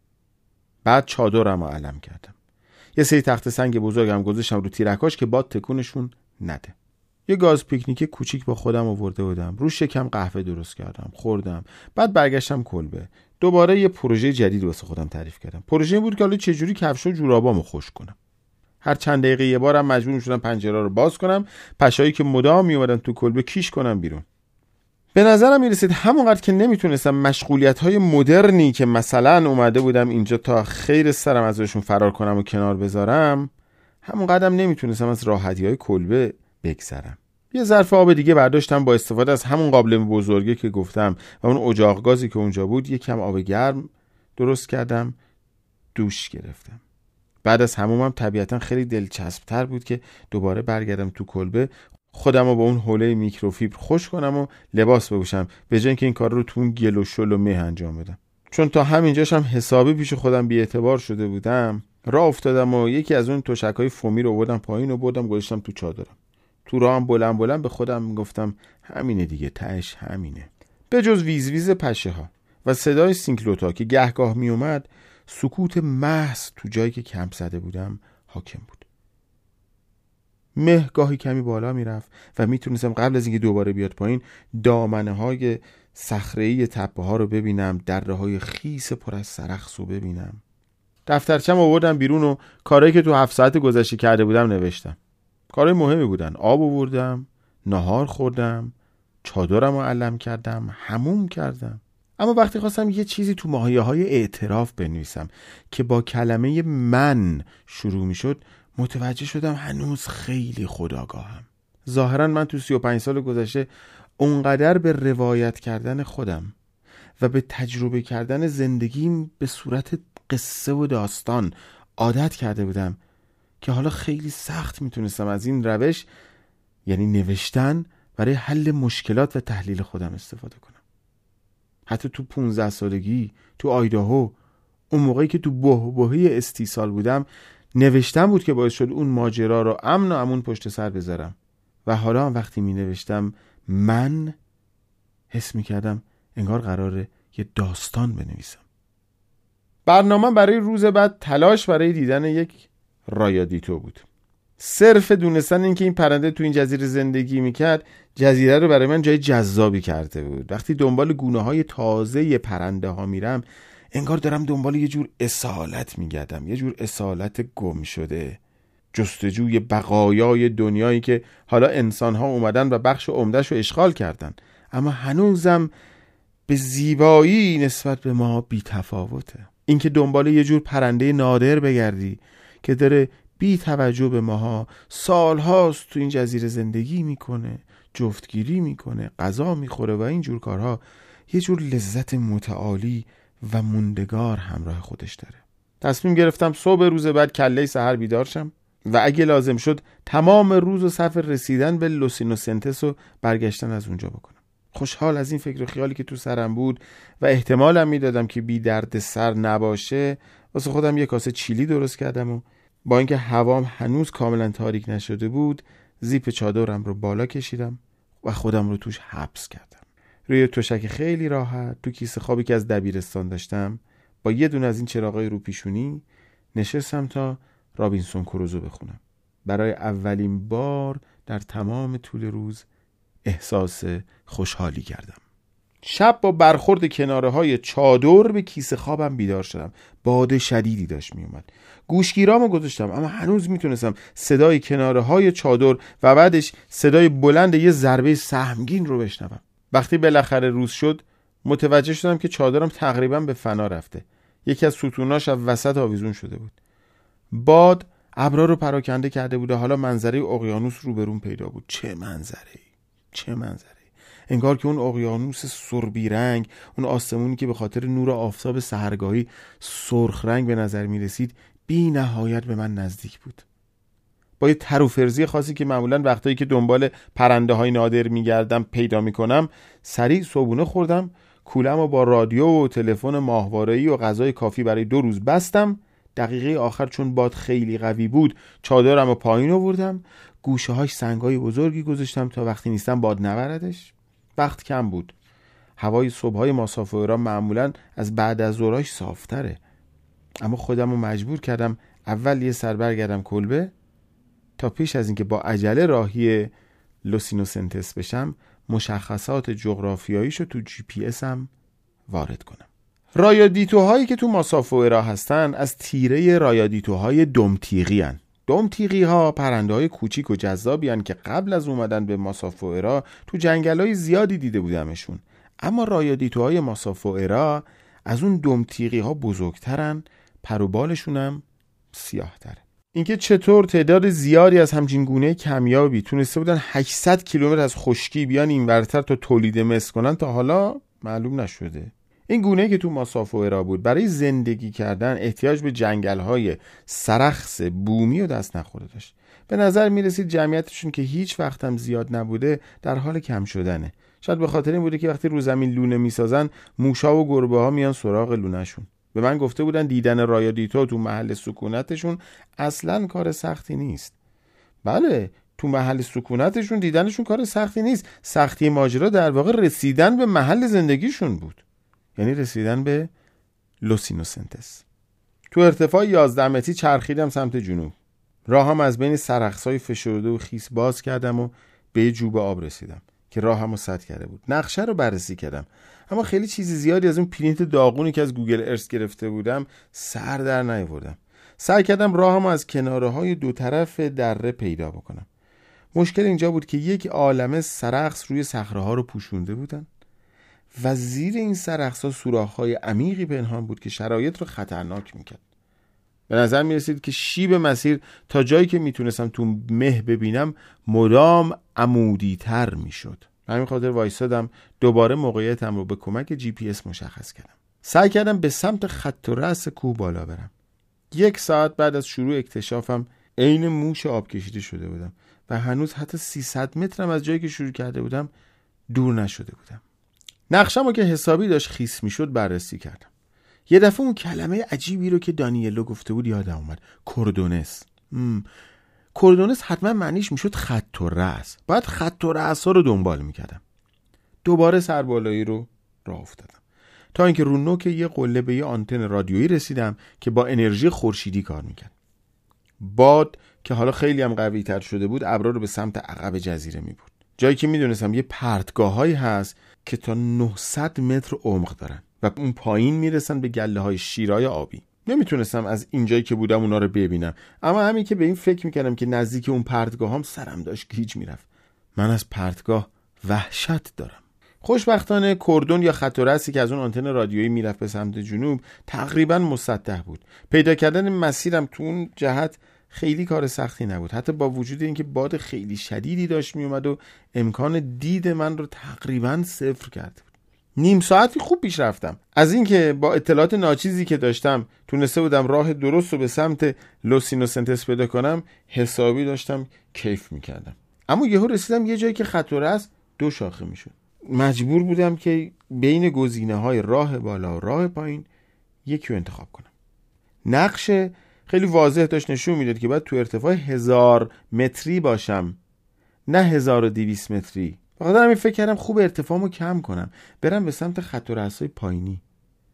بعد چادرم رو علم کردم. یه سری تخت سنگ بزرگم گذاشتم رو تیرکاش که باد تکونشون نده. یه گاز پیکنیک کوچیک با خودم آورده بودم. روش یکم قهوه درست کردم، خوردم. بعد برگشتم کلبه. دوباره یه پروژه جدید واسه خودم تعریف کردم. پروژه این بود که حالا چجوری کفش و جورابامو خشک کنم. هر چند دقیقه یه بارم مجبور می‌شدم پنجره رو باز کنم، پشایی که مدام میومدن تو کلبه کیش کنم بیرون. به نظرم میرسید همونقدر که نمیتونستم مشغولیت‌های مدرنی که مثلا اومده بودم اینجا تا خیر سرم ازشون فرار کنم و کنار بذارم، همونقدرم نمیتونستم از راحتی‌های کلبه بگذرم. یه ظرف آب دیگه برداشتم، با استفاده از همون قابلمه بزرگی که گفتم و اون اجاق گازی که اونجا بود، یکم آب گرم درست کردم، دوش گرفتم. بعد از حمومم طبیعتا خیلی دلچسب‌تر بود که دوباره برگردم تو کلبه، خودم رو با اون حوله میکروفیبر خشک کنم و لباس بپوشم، به جای اینکه این کار رو تو اون گل و شل و مه انجام بدم. چون تا همینجاشم حسابی پیش خودم بی‌اعتبار شده بودم، راه افتادم و یکی از اون تشک‌های فومی رو آوردم پایین و بردم گذاشتم تو چادرم. تو راهم بلند بلند به خودم میگفتم همینه دیگه، تهش همینه. به جز ویز ویز پشه ها و صدای سینکلوتا که گهگاه می اومد، سکوت محض تو جایی که کمپ زده بودم حاکم بود. مه گاهی کمی بالا میرفت و میتونستم قبل از اینکه دوباره بیاد پایین دامنه های صخره‌ای تپه ها رو ببینم، دره های خیس پر از سرخس رو ببینم. دفترچم آوردم بیرون و کارهایی که تو هفت ساعت گذشته کرده بودم نوشتم. کارهای مهمی بودن. آب آوردم، نهار خوردم، چادرم رو علم کردم، حموم کردم. اما وقتی خواستم یه چیزی تو ماهیه‌های اعتراف بنویسم که با کلمه من شروع میشد، متوجه شدم هنوز خیلی خودآگاهم. ظاهرا من تو سی و پنج سال گذشته اونقدر به روایت کردن خودم و به تجربه کردن زندگیم به صورت قصه و داستان عادت کرده بودم که حالا خیلی سخت میتونستم از این روش، یعنی نوشتن، برای حل مشکلات و تحلیل خودم استفاده کنم. حتی تو پونزده سالگی تو آیداهو، اون موقعی که تو بحبوحه استیصال بودم، نوشتن بود که باعث شد اون ماجرا رو امن و امون پشت سر بذارم. و حالا هم وقتی می نوشتم من، حس می کردم انگار قراره یه داستان بنویسم. برنامه برای روز بعد تلاش برای دیدن یک رایادیتو بود. صرف دونستن این که این پرنده تو این جزیره زندگی میکرد، جزیره رو برای من جای جذابی کرده بود. وقتی دنبال گونه های تازه پرنده ها میرم، انگار دارم دنبال یه جور اصالت میگردم، یه جور اصالت گم شده، جستجوی بقایای دنیایی که حالا انسان ها اومدن و بخش عمده‌شو اشغال کردن، اما هنوزم به زیبایی نسبت به ما بی تفاوته. این که دنبال یه جور پرنده نادر بگردی که داره بی توجه به ماها سالهاست تو این جزیره زندگی میکنه، جفتگیری میکنه، غذا میخوره و این جور کارها، یه جور لذت متعالی و موندگار همراه خودش داره. تصمیم گرفتم صبح روز بعد کله سحر بیدار شم و اگه لازم شد تمام روز و سفر رسیدن به لوسینوسنتس و برگشتن از اونجا بکنم. خوشحال از این فکر و خیالی که تو سرم بود و احتمالم میدادم که بی درد سر نباشه، واسه خودم یه کاسه چیلی درست کردم و با اینکه هوام هنوز کاملا تاریک نشده بود، زیپ چادرم رو بالا کشیدم و خودم رو توش حبس کردم. روی تشک خیلی راحت تو کیسه خوابی که از دبیرستان داشتم، با یه دونه از این چراغای رو پیشونی نشستم تا رابینسون کروزو بخونم. برای اولین بار در تمام طول روز احساس خوشحالی کردم. شب با برخورد کناره های چادر به کیسه خوابم بیدار شدم. باد شدیدی داشت می اومد. گوشگیرامو گذاشتم اما هنوز میتونستم صدای کناره های چادر و بعدش صدای بلند یه ضربه سهمگین رو بشنوم. وقتی بالاخره روز شد، متوجه شدم که چادرم تقریبا به فنا رفته. یکی از ستوناش از وسط آویزون شده بود. باد ابرا رو پراکنده کرده بود و حالا منظره اقیانوس روبروم پیدا بود. چه منظره‌ای، چه منظره‌ای. انگار که اون اقیانوس سربی رنگ، اون آسمونی که به خاطر نور آفتاب سحرگاهی سرخ رنگ به نظر می رسید، بی نهایت به من نزدیک بود. با یه تر و فرزی خاصی که معمولاً وقتایی که دنبال پرنده های نادر می گردم پیدا می کنم، سریع صبحونه خوردم، کولم رو با رادیو و تلفن ماهواره‌ای و غذای کافی برای دو روز بستم. دقیقه آخر چون باد خیلی قوی بود، چادرم رو پایین آوردم، گوشه هاش سنگای بزرگی گذاشتم تا وقتی نیستم باد نبردش. وقت کم بود. هوای صبح‌های ماسافوئرا معمولاً از بعد از ظهرش صافتره. اما خودم رو مجبور کردم اول یه سر برگردم کلبه تا پیش از اینکه با عجله راهی لوسینوسنتس بشم، مشخصات جغرافیاییشو تو جی پی اسم وارد کنم. رایادیتوهایی که تو ماسافوئرا هستن از تیره رایادیتوهای دمتیغی هن. دمتیغی ها پرنده های کوچیک و جذابی هن که قبل از اومدن به ماسافوئرا تو جنگل های زیادی دیده بودمشون. اما رایادیتوهای ماسافوئرا از اون دمتیغی ها بزرگترن، پر و بالشون هم سیاه تره. اینکه چطور تعداد زیادی از همچین گونه کمیابی تونسته بودن هشتصد کیلومتر از خشکی بیان اینورتر تا تولید مثل کنن تا حالا معلوم نشده. این گونه که تو ماسافوئرا بود برای زندگی کردن احتیاج به جنگل‌های سرخس بومی و دست نخورده داشت. به نظر می‌رسید جمعیتشون که هیچ وقت هم زیاد نبوده در حال کم شدنه. شاید به خاطر این بوده که وقتی رو زمین لونه میسازن، موشا و گربه‌ها میان سراغ لونه‌شون. به من گفته بودن دیدن رایادیتو تو محل سکونتشون اصلاً کار سختی نیست. بله، تو محل سکونتشون دیدنشون کار سختی نیست. سختی ماجرا در واقع رسیدن به محل زندگیشون بود. یعنی رسیدن به لوسینوسنتس. تو ارتفاع یازده متری چرخیدم سمت جنوب. راهم از بین سرخسای فشرده و خیس باز کردم و به جوب آب رسیدم که راهمو سد کرده بود. نقشه رو بررسی کردم، اما خیلی چیزی زیادی از اون پرینت داغونی که از گوگل ارث گرفته بودم سر در نیاوردم. سعی کردم راهمو از کناره‌های دو طرف دره پیدا بکنم. مشکل اینجا بود که یک عالمه سرخس روی صخره‌ها رو پوشونده بودن و زیر این سرخس‌ها سوراخ‌های عمیقی پنهان بود که شرایط رو خطرناک میکرد. به نظر میرسید که شیب مسیر تا جایی که میتونستم تو مه ببینم مدام عمودی تر میشد. به همین خاطر وایسادم، دوباره موقعیتم رو به کمک جی پی اس مشخص کردم. سعی کردم به سمت خط و رأس کوه بالا برم. یک ساعت بعد از شروع اکتشافم عین موش آب کشیده شده بودم و هنوز حتی سیصد مترم از جایی که شروع کرده بودم دور نشده بودم. نقشه‌مو که حسابی داشت خیس میشد بررسی کردم. یه دفعه اون کلمه عجیبی رو که دانیلو گفته بود یادم اومد. کوردونس. کوردونس حتما معنیش میشد خط و رأس. باید خط و رأس ها رو دنبال میکردم. دوباره سربالایی رو راه افتادم تا اینکه رو نوک یه قله به یه آنتن رادیویی رسیدم که با انرژی خورشیدی کار میکرد. باد که حالا خیلی هم قوی تر شده بود ابرا رو به سمت عقب جزیره می بود. جایی که میدونستم یه پرتگاهایی هست که تا نهصد متر عمق دارن و اون پایین میرسن به گله های شیرای آبی. نمیتونستم از اینجایی که بودم اونا رو ببینم، اما همین که به این فکر میکردم که نزدیک اون پرتگاه هم سرم داشت گیج میرفت. من از پرتگاه وحشت دارم. خوشبختانه کردون یا خط و رأسی که از اون آنتن رادیویی میرفت به سمت جنوب تقریبا مسطح بود. پیدا کردن مسیرم تو اون جهت خیلی کار سختی نبود، حتی با وجود اینکه باد خیلی شدیدی داشت میومد و امکان دید من رو تقریبا صفر کرد. نیم ساعتی خوب پیش رفتم. از اینکه با اطلاعات ناچیزی که داشتم تونسته بودم راه درست رو به سمت لوس اینوسنتس پیدا کنم، حسابی داشتم کیف میکردم. اما یهو رسیدم یه جایی که خط و رأس دو شاخه میشد. مجبور بودم که بین گزینه‌های راه بالا و راه پایین یکی رو انتخاب کنم. نقش خیلی واضح داشت نشون میداد که باید تو ارتفاع هزار متری باشم، نه هزار و دویست متری. فقط همین فکر کردم خوب ارتفاعمو کم کنم، برم به سمت خط و رأس‌های پایینی.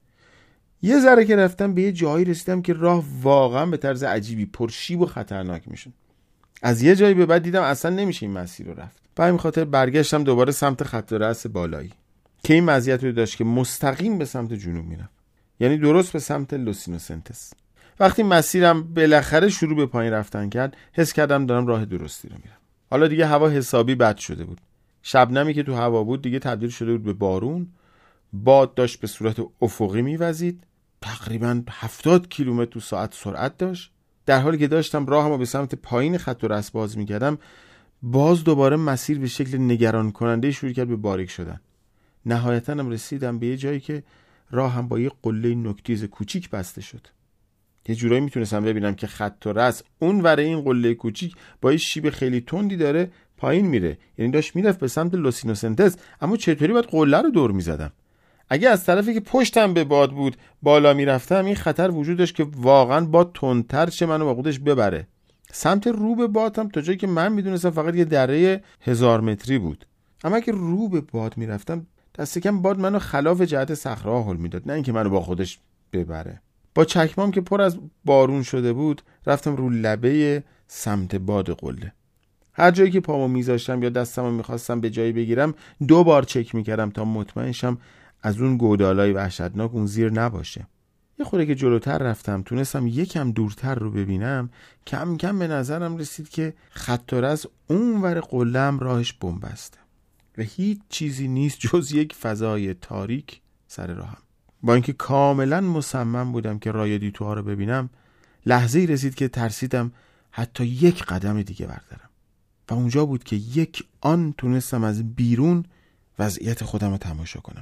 یه ذره که رفتم به یه جایی رسیدم که راه واقعا به طرز عجیبی پرشیب و خطرناک میشد. از یه جایی به بعد دیدم اصلا نمیشه این مسیر رو رفت. به همین خاطر برگشتم دوباره سمت خط و رأس بالایی که این مزیت رو داشت که مستقیم به سمت جنوب میرفت، یعنی درست به سمت لوس اینوسنتس. وقتی مسیرم بالاخره شروع به پایین رفتن کرد، حس کردم دارم راه درستی رو میرم. حالا دیگه هوا حسابی بد شده بود. شبنمی که تو هوا بود دیگه تبدیل شده بود به بارون. باد داشت به صورت افقی میوزید. تقریباً هفتاد کیلومتر تو ساعت سرعت داشت. در حالی که داشتم راهمو به سمت پایین خط و رأس باز میکردم، باز دوباره مسیر به شکل نگران کننده شروع کرد به باریک شدن. نهایتاً هم رسیدم به یه جایی که راهم با یه قله نوک‌تیز کوچیک بسته شد. یه جورایی میتونستم ببینم که خط و رأس اون ور این قله کوچیک با یه شیب خیلی تندی داره پایین میره، یعنی داشت میرفت به سمت لوس اینوسنتس. اما چطوری باید قله رو دور میزدم؟ اگه از طرفی که پشتم به باد بود بالا میرفتم، این خطر وجود داشت که واقعا باد تندتر شه منو با خودش ببره. سمت رو به بادم تا جایی که من میدونستم فقط یه دره هزار متری بود. اما اگه رو به باد میرفتم، دست کم باد منو خلاف جهت صخره‌ها هل میداد، نه اینکه منو با خودش ببره. با چکمام که پر از بارون شده بود رفتم رو لبه سمت باد قله. هر جایی که پامو میذاشتم یا دستمو میخواستم به جایی بگیرم، دو بار چک میکردم تا مطمئن شم از اون گودالای وحشتناک اون زیر نباشه. یه خورده که جلوتر رفتم تونستم یکم دورتر رو ببینم. کم کم به نظرم رسید که خط و رأس اون ور قله‌ام راهش بن‌بسته و هیچ چیزی نیست جز یک فضای تاریک سر راهم. با اینکه کاملا مصمم بودم که راه دیتوها رو ببینم، لحظه‌ای رسید که ترسیدم حتی یک قدم دیگه بردارم و اونجا بود که یک آن تونستم از بیرون وضعیت خودم رو تماشا کنم.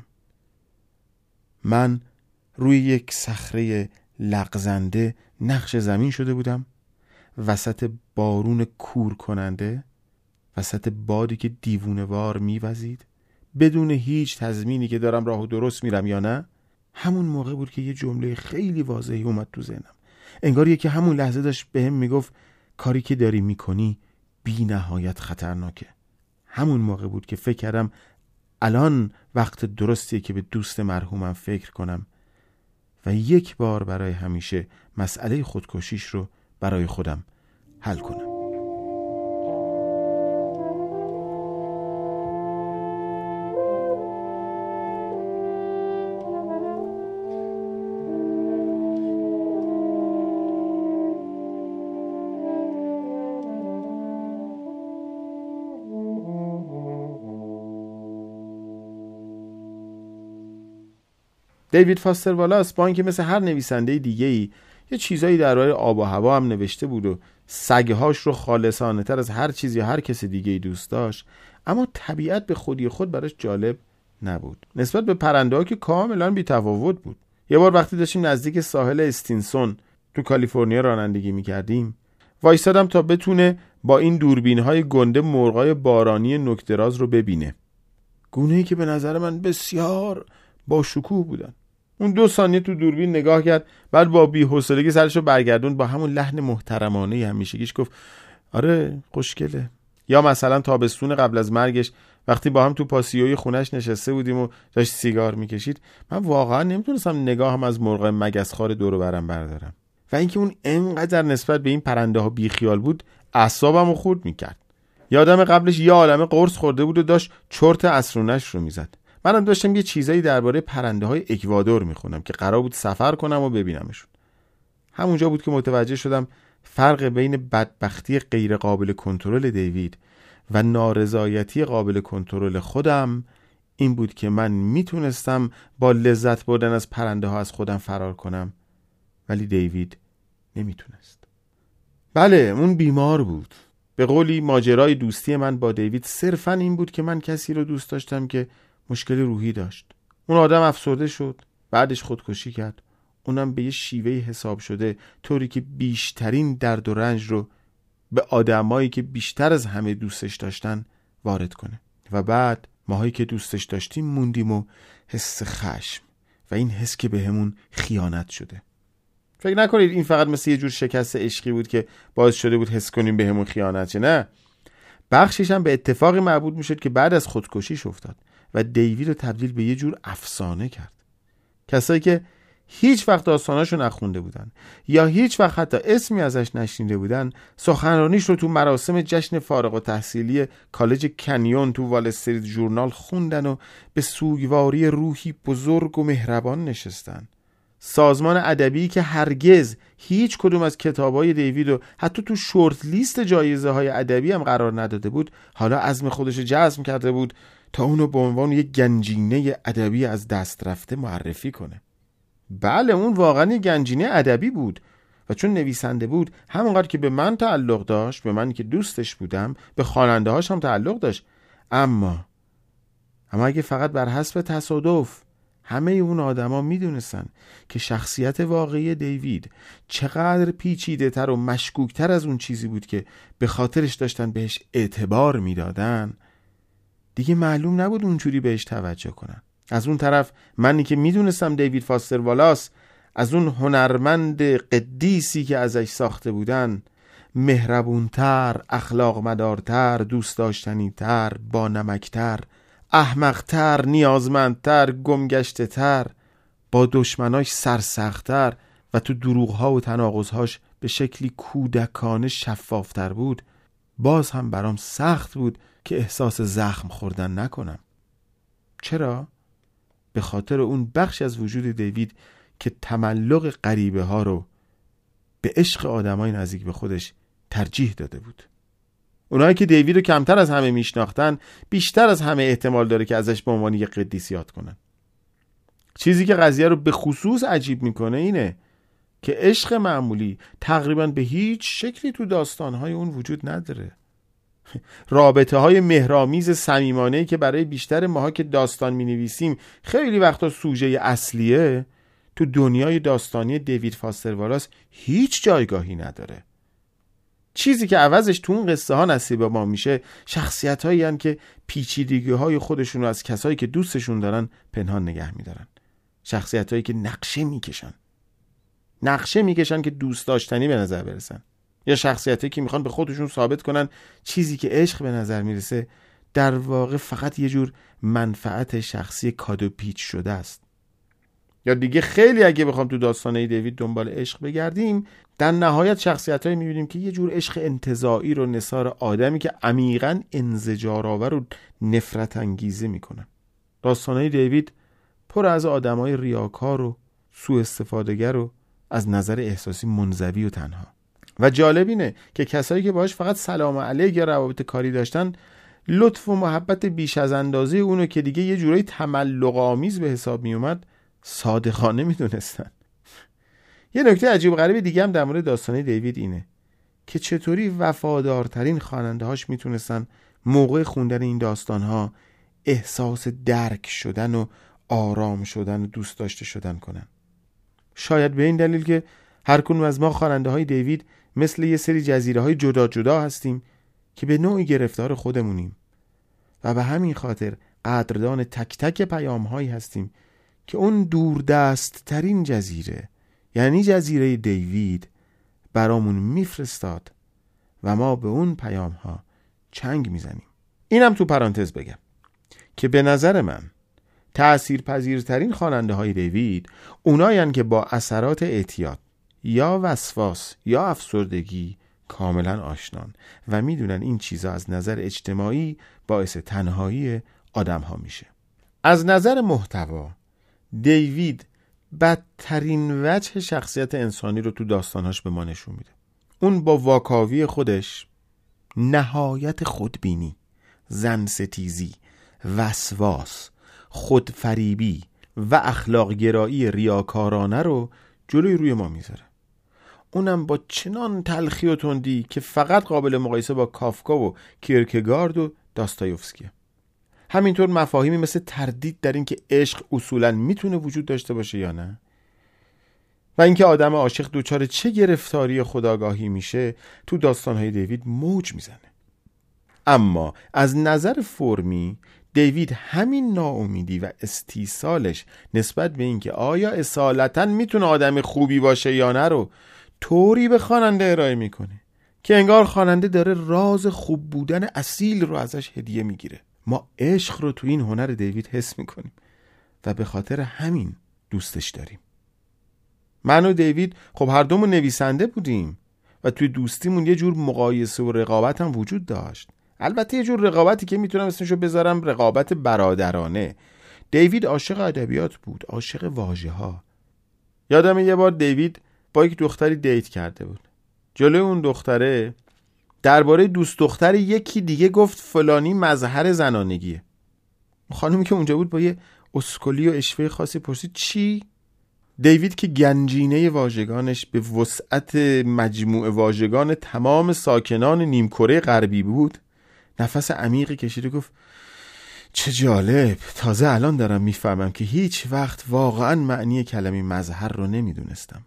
من روی یک صخره لغزنده نقش زمین شده بودم، وسط بارون کور کننده، وسط بادی که دیوونه‌وار میوزید، بدون هیچ تضمینی که دارم راهو درست میرم یا نه. همون موقع بود که یه جمله خیلی واضحی اومد تو ذهنم، انگار یکی همون لحظه داشت بهم میگفت کاری که داری میکنی بی نهایت خطرناکه. همون موقع بود که فکر کردم الان وقت درستیه که به دوست مرحومم فکر کنم و یک بار برای همیشه مسئله خودکشیش رو برای خودم حل کنم. دیوید فاستر والاس با اینکه مثل هر نویسنده دیگه‌ای یه چیزایی درباره آب و هوا هم نوشته بود و سگهاش رو خالصانه تر از هر چیز یا هر کس دیگه‌ای دوست داشت، اما طبیعت به خودی خود براش جالب نبود. نسبت به پرنده‌ها که کاملا بی‌تفاوت بود. یه بار وقتی داشتیم نزدیک ساحل استینسون تو کالیفرنیا رانندگی می‌کردیم، وایسادم تا بتونه با این دوربین‌های گنده مرغای بارانی نوک‌دراز رو ببینه. گونه‌ای که به نظر من بسیار با شکوه بودن. اون دو ثانیه تو دوربین نگاه کرد، بعد با بی‌حوصلگی سرشو برگردوند، با همون لحن محترمانه همیشگیش گفت آره خوشگله. یا مثلا تابستون قبل از مرگش وقتی با هم تو پاسیوی خونش نشسته بودیم و داشت سیگار میکشید، من واقعا نمیتونستم نگاهم از مرغ مگسخوار دور و برم بردارم. و اینکه اون انقدر نسبت به این پرنده ها بیخیال بود اعصابمو خورد میکرد. یادم قبلش یه عالمه قرص خورده بود و داشت چرت عصرونش رو میزد. منم داشتم یه چیزایی درباره پرنده های اکوادور میخونم که قرار بود سفر کنم و ببینمشون. همونجا بود که متوجه شدم فرق بین بدبختی غیر قابل کنترل دیوید و نارضایتی قابل کنترل خودم این بود که من میتونستم با لذت بردن از پرنده ها از خودم فرار کنم، ولی دیوید نمیتونست. بله اون بیمار بود. به قولی ماجرای دوستی من با دیوید صرفاً این بود که من کسی رو دوست داشتم که مشکل روحی داشت. اون آدم افسرده شد، بعدش خودکشی کرد، اونم به یه شیوه حساب شده، طوری که بیشترین درد و رنج رو به آدمایی که بیشتر از همه دوستش داشتن وارد کنه. و بعد ماهایی که دوستش داشتیم موندیم و حس خشم و این حس که به همون خیانت شده. فکر نکنید این فقط مثل یه جور شکست عشقی بود که باعث شده بود حس کنیم به همون خیانت شه. نه، بخشش هم به اتفاقی مربوط میشد که بعد از خودکشیش افتاد و دیوید رو تبدیل به یه جور افسانه کرد. کسایی که هیچ وقت داستاناشو نخونده بودن یا هیچ وقت حتی اسمی ازش نشنیده بودن، سخنرانیش رو تو مراسم جشن فارغ التحصیلی کالج کنیون تو وال استریت ژورنال خوندن و به سوگواری روحی بزرگ و مهربان نشستن. سازمان ادبی که هرگز هیچ کدوم از کتابای دیوید و حتی تو شورت لیست جایزه های ادبی هم قرار نداده بود، حالا عزم خودش جزم کرده بود تا اونو به عنوان یک گنجینه ادبی از دست رفته معرفی کنه. بله اون واقعا یک گنجینه ادبی بود و چون نویسنده بود همونقدر که به من تعلق داشت، به من که دوستش بودم، به خواننده هاش هم تعلق داشت. اما اما اگه فقط بر حسب تصادف همه اون آدما میدونستن که شخصیت واقعی دیوید چقدر پیچیده تر و مشکوک تر از اون چیزی بود که به خاطرش داشتن بهش اعتبار میدادن، دیگه معلوم نبود اونجوری بهش توجه کنن. از اون طرف منی که میدونستم دیوید فاستر والاس از اون هنرمند قدیسی که ازش ساخته بودن مهربونتر، اخلاق مدارتر، دوست داشتنیتر، با نمکتر، احمقتر، نیازمندتر، گمگشته تر، با دشمناش سرسختتر و تو دروغها و تناقضهاش به شکلی کودکانه شفافتر بود، باز هم برام سخت بود که احساس زخم خوردن نکنم. چرا؟ به خاطر اون بخش از وجود دیوید که تملق غریبه ها رو به عشق آدمای نزدیک به خودش ترجیح داده بود. اونایی که دیوید رو کمتر از همه میشناختن بیشتر از همه احتمال داره که ازش به عنوان یک قدیس یاد کنن. چیزی که قضیه رو به خصوص عجیب میکنه اینه که عشق معمولی تقریبا به هیچ شکلی تو داستانهای اون وجود نداره. رابطه های مهرامیز صمیمانه‌ای که برای بیشتر ماها که داستان می‌نویسیم خیلی وقتا سوژه اصلیه، تو دنیای داستانی دیوید فاستر والاس هیچ جایگاهی نداره. چیزی که عوضش تو اون قصه ها نصیب ما میشه شخصیت‌هایی هستند که پیچیدگی‌های خودشون رو از کسایی که دوستشون دارن پنهان نگه می‌دارن. شخصیت‌هایی که نقشه می‌کشن. نقشه می‌کشن که دوست داشتنی به نظر برسن. یا شخصیتایی که میخوان به خودشون ثابت کنن چیزی که عشق به نظر میرسه در واقع فقط یه جور منفعت شخصی کادو پیچ شده است. یا دیگه خیلی اگه بخوام تو داستانه دیوید دنبال عشق بگردیم، در نهایت شخصیتایی میبینیم که یه جور عشق انتزاعی رو نثار آدمی که عمیقاً انزجارآور و نفرت انگیزه میکنن. داستانه دیوید پر از آدمای ریاکار و سوء استفادهگر و از نظر احساسی منزوی و تنها. و جالب اینه که کسایی که باهاش فقط سلام علیک یا روابط کاری داشتن، لطف و محبت بیش از اندازه اونو که دیگه یه جورایی تملق آمیز به حساب می اومد صادقانه میدونستن. یه نکته عجیب غریب دیگه هم در مورد داستانه دیوید اینه که چطوری وفادارترین خواننده هاش میتونستن موقع خوندن این داستانها احساس درک شدن و آرام شدن و دوست داشته شدن کنن. شاید به این دلیل که هر کدوم از ما خواننده های دیوید مثل یه سری جزیره های جدا جدا هستیم که به نوعی گرفتار خودمونیم و به همین خاطر قدردان تک تک پیام هایی هستیم که اون دوردست ترین جزیره، یعنی جزیره دیوید، برامون میفرستاد و ما به اون پیام ها چنگ میزنیم. اینم تو پرانتز بگم که به نظر من تأثیر پذیرترین خواننده های دیوید اوناین که با اثرات اعتیاد یا وسواس یا افسردگی کاملا آشنان و میدونن این چیزا از نظر اجتماعی باعث تنهایی آدم ها میشه. از نظر محتوا دیوید بدترین وجه شخصیت انسانی رو تو داستانهاش به ما نشون میده. اون با واکاوی خودش نهایت خودبینی، زنستیزی، وسواس، خودفریبی و اخلاق گرایی ریاکارانه رو جلوی روی ما میذاره. اونم با چنان تلخی و تندی که فقط قابل مقایسه با کافکا و کیرکگارد و داستایوفسکیه. همینطور مفاهیمی مثل تردید در این که عشق اصولاً میتونه وجود داشته باشه یا نه و اینکه آدم عاشق دوچار چه گرفتاری خودآگاهی میشه تو داستانهای دیوید موج میزنه. اما از نظر فرمی دیوید همین ناامیدی و استیصالش نسبت به اینکه آیا اصالتاً میتونه آدم خوبی باشه یا نه رو طوری به خواننده ارائه میکنه که انگار خواننده داره راز خوب بودن اصیل رو ازش هدیه میگیره. ما عشق رو تو این هنر دیوید حس میکنیم و به خاطر همین دوستش داریم. من و دیوید خب هر دومون نویسنده بودیم و توی دوستیمون یه جور مقایسه و رقابت هم وجود داشت. البته یه جور رقابتی که میتونم اسمشو بذارم رقابت برادرانه. دیوید عاشق ادبیات بود، عاشق واژه‌ها. یادم یه بار دیوید با یک دختری دیت کرده بود. جلوی اون دختره درباره دوست دختر یکی دیگه گفت فلانی مظهر زنانگیه. خانومی که اونجا بود با یه اسکلی و اشوه خاصی پرسید چی؟ دیوید که گنجینه واژگانش به وسعت مجموع واژگان تمام ساکنان نیمکره غربی بود نفس عمیقی کشید و گفت چه جالب، تازه الان دارم میفهمم که هیچ وقت واقعا معنی کلمه مظهر رو نمیدونستم.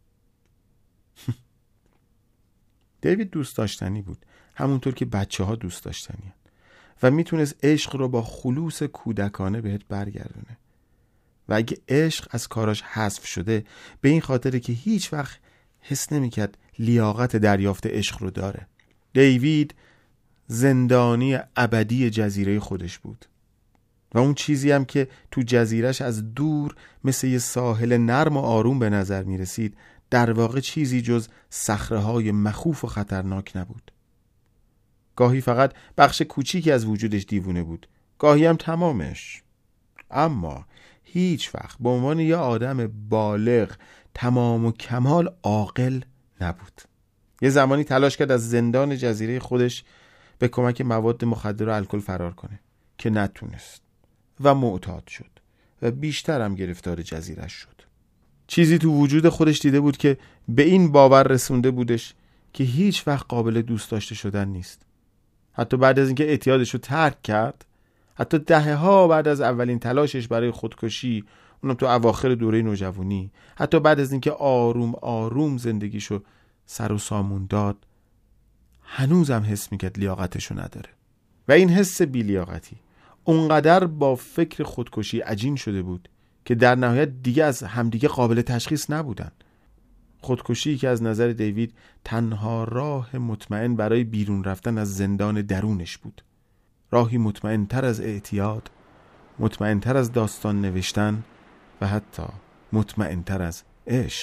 دیوید دوست داشتنی بود، همونطور که بچه ها دوست داشتنی و میتونست عشق رو با خلوص کودکانه بهت برگردونه و اگه عشق از کاراش حذف شده به این خاطره که هیچ وقت حس نمیکرد لیاقت دریافت عشق رو داره. دیوید زندانی ابدی جزیره خودش بود و اون چیزی هم که تو جزیرش از دور مثل یه ساحل نرم و آروم به نظر میرسید در واقع چیزی جز صخره‌های مخوف و خطرناک نبود. گاهی فقط بخش کوچیکی از وجودش دیوونه بود، گاهی هم تمامش. اما هیچ وقت به عنوان یه آدم بالغ تمام و کمال عاقل نبود. یه زمانی تلاش کرد از زندان جزیره خودش به کمک مواد مخدر و الکل فرار کنه که نتونست و معتاد شد و بیشتر هم گرفتار جزیرش شد. چیزی تو وجود خودش دیده بود که به این باور رسونده بودش که هیچ وقت قابل دوست داشته شدن نیست. حتی بعد از اینکه اعتیادش رو ترک کرد، حتی دهه ها بعد از اولین تلاشش برای خودکشی، اونم تو اواخر دوره نوجوانی، حتی بعد از اینکه آروم آروم زندگیشو سر و سامون داد، هنوزم حس میکرد لیاقتشو نداره. و این حس بی‌لیاقتی اونقدر با فکر خودکشی عجین شده بود که در نهایت دیگه از همدیگه قابل تشخیص نبودن. خودکشی که از نظر دیوید تنها راه مطمئن برای بیرون رفتن از زندان درونش بود. راهی مطمئن تر از اعتیاد، مطمئن تر از داستان نوشتن و حتی مطمئن تر از عشق.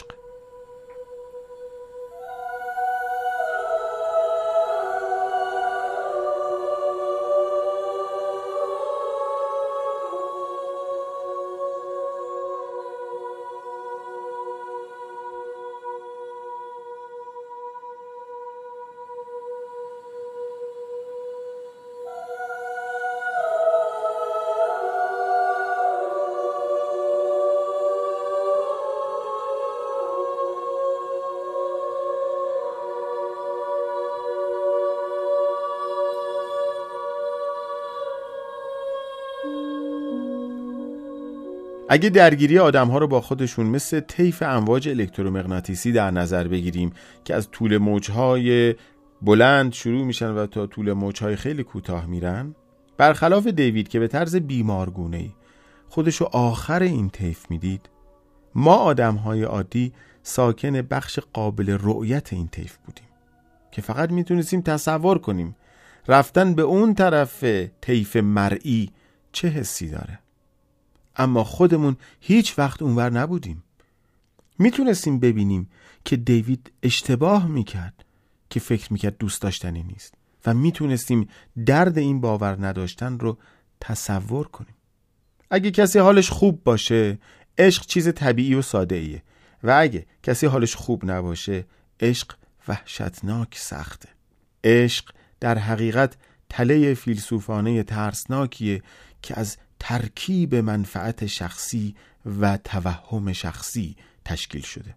اگه درگیری آدم‌ها رو با خودشون مثل طیف امواج الکترومغناطیسی در نظر بگیریم که از طول موج‌های بلند شروع میشن و تا طول موج‌های خیلی کوتاه میرن، برخلاف دیوید که به طرز بیمارگونه‌ای خودشو آخر این طیف میدید، ما آدم‌های عادی ساکن بخش قابل رؤیت این طیف بودیم که فقط میتونستیم تصور کنیم رفتن به اون طرف طیف مرئی چه حسی داره. اما خودمون هیچ وقت اونور نبودیم. میتونستیم ببینیم که دیوید اشتباه میکرد که فکر میکرد دوست داشتنی نیست و میتونستیم درد این باور نداشتن رو تصور کنیم. اگه کسی حالش خوب باشه، عشق چیز طبیعی و ساده ایه و اگه کسی حالش خوب نباشه، عشق وحشتناک سخته. عشق در حقیقت تله فیلسوفانه ترسناکیه که از ترکیب منفعت شخصی و توهم شخصی تشکیل شده.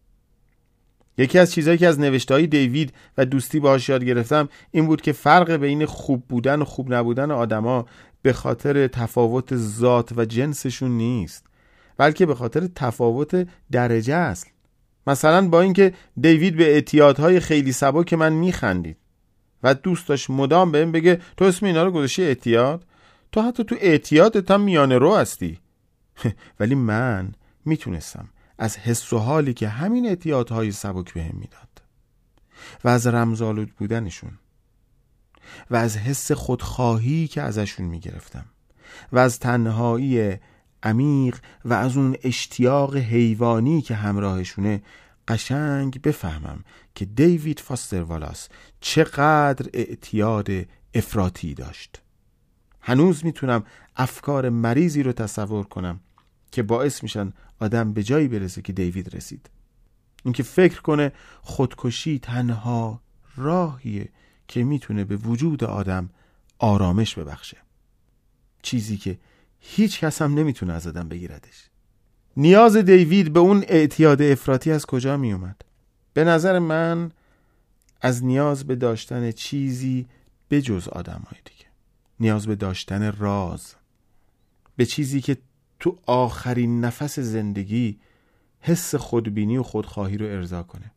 یکی از چیزایی که از نوشته‌های دیوید و دوستی باهاش یاد گرفتم این بود که فرق بین خوب بودن و خوب نبودن آدما به خاطر تفاوت ذات و جنسشون نیست، بلکه به خاطر تفاوت درجه است. مثلا با اینکه دیوید به اعتیادهای خیلی سبک من میخندید و دوست داشت مدام بهم بگه تو اسم اینا رو گذاشتی اعتیاد، تو حتی تو اعتیادت هم میانه رو هستی. ولی من میتونستم از حس و حالی که همین اعتیادهای سبک بهم میداد و از رمزآلود بودنشون و از حس خودخواهی که ازشون میگرفتم و از تنهایی عمیق و از اون اشتیاق حیوانی که همراهشونه قشنگ بفهمم که دیوید فاستر والاس چقدر اعتیاد افراطی داشت. هنوز میتونم افکار مریضی رو تصور کنم که باعث میشن آدم به جایی برسه که دیوید رسید. این که فکر کنه خودکشی تنها راهیه که میتونه به وجود آدم آرامش ببخشه، چیزی که هیچ کس هم نمیتونه از آدم بگیردش. نیاز دیوید به اون اعتیاد افراطی از کجا می اومد؟ به نظر من از نیاز به داشتن چیزی به جز آدم‌های دیگه، نیاز به داشتن راز، به چیزی که تو آخرین نفس زندگی حس خودبینی و خودخواهی رو ارضا کنه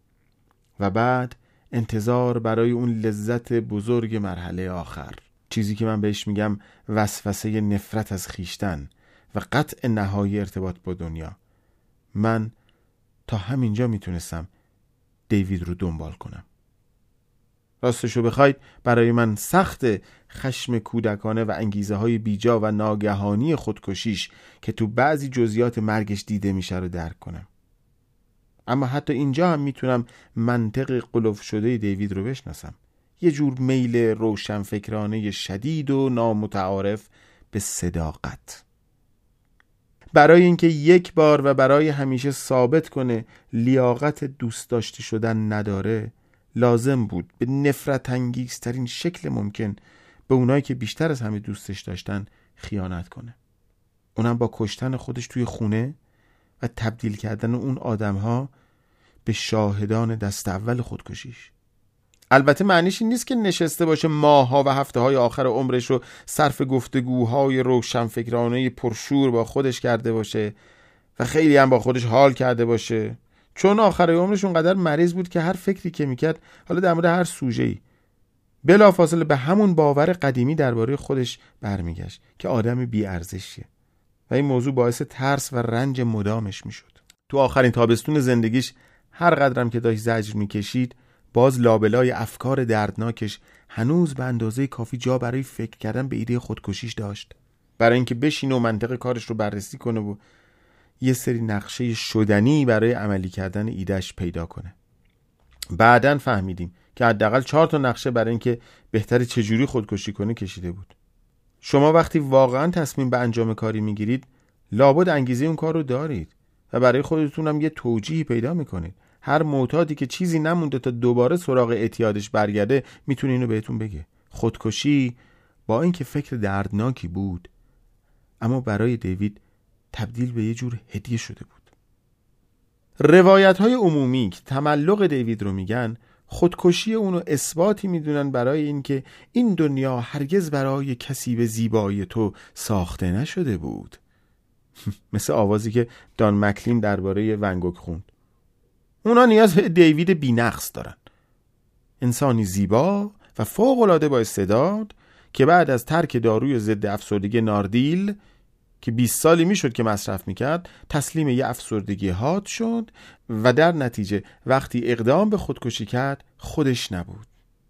و بعد انتظار برای اون لذت بزرگ مرحله آخر، چیزی که من بهش میگم وسوسه نفرت از خیشتن و قطع نهایی ارتباط با دنیا. من تا همینجا میتونستم دیوید رو دنبال کنم. راستشو بخواید برای من سخت خشم کودکانه و انگیزه های بیجا و ناگهانی خودکشیش که تو بعضی جزئیات مرگش دیده میشه رو درک کنم. اما حتی اینجا هم میتونم منطق قلوف شده دیوید رو بشناسم. یه جور میل روشنفکرانه شدید و نامتعارف به صداقت. برای اینکه یک بار و برای همیشه ثابت کنه لیاقت دوست داشته شدن نداره، لازم بود به نفرت انگیزترین شکل ممکن به اونایی که بیشتر از همه دوستش داشتن خیانت کنه. اونم با کشتن خودش توی خونه و تبدیل کردن اون آدمها به شاهدان دست اول خودکشیش. البته معنیش این نیست که نشسته باشه ماه‌ها و هفته‌های آخر عمرش رو صرف گفتگوهای روشنفکرانه پرشور با خودش کرده باشه و خیلی هم با خودش حال کرده باشه، چون آخر عمرش اونقدر مریض بود که هر فکری که میکرد، حالا در مورد هر سوژه‌ای، بلافاصله به همون باور قدیمی درباره خودش برمیگشت که آدم بی‌ارزشیه و این موضوع باعث ترس و رنج مدامش میشد. تو آخرین تابستون زندگیش هر قدرم که داشت زجر میکشید، باز لابلای افکار دردناکش هنوز به اندازه کافی جا برای فکر کردن به ایده خودکشیش داشت، برای اینکه بشینه و منطق کارش رو بررسی کنه و یه سری نقشه شدنی برای عملی کردن ایدهش پیدا کنه. بعدن فهمیدیم که حداقل چهار تا نقشه برای اینکه بهتره چجوری خودکشی کنه کشیده بود. شما وقتی واقعا تصمیم به انجام کاری میگیرید، لابد انگیزه اون کار رو دارید و برای خودتون هم یه توجیهی پیدا میکنید. هر معتادی که چیزی نمونده تا دوباره سراغ اعتیادش برگرده میتونه اینو بهتون بگه. خودکشی با اینکه فکر دردناکی بود، اما برای دیوید تبدیل به یه جور هدیه شده بود. روایت‌های عمومی که تملق دیوید رو میگن، خودکشی اونو اثباتی میدونن برای اینکه این دنیا هرگز برای کسی به زیبایی تو ساخته نشده بود. مثل آوازی که دان مکلین درباره ونگوک خوند. اونا نیاز به دیوید بی‌نقص دارن، انسانی زیبا و فوق‌العاده با استعداد که بعد از ترک داروی ضد افسردگی ناردیل که بیست سالی میشد که مصرف میکرد تسلیم یه افسردگی حاد شد و در نتیجه وقتی اقدام به خودکشی کرد خودش نبود.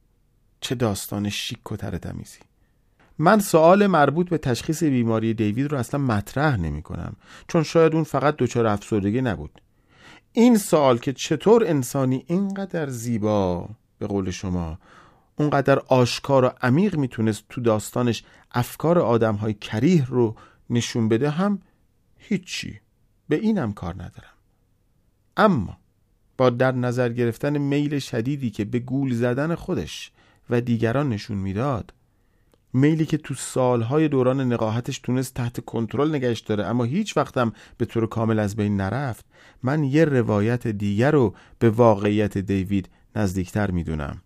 چه داستان شیک و ترتمیزی. من سوال مربوط به تشخیص بیماری دیوید رو اصلا مطرح نمی کنم، چون شاید اون فقط دچار افسردگی نبود. این سوال که چطور انسانی اینقدر زیبا، به قول شما اونقدر آشکار و عمیق میتونست تو داستانش افکار آدم‌های کریه رو نشون بده، هم هیچی، به اینم کار ندارم. اما با در نظر گرفتن میل شدیدی که به گول زدن خودش و دیگران نشون میداد، میلی که تو سالهای دوران نقاهتش تونست تحت کنترل نگهش داره اما هیچ وقتم به طور کامل از بین نرفت، من یه روایت دیگر رو به واقعیت دیوید نزدیکتر میدونم.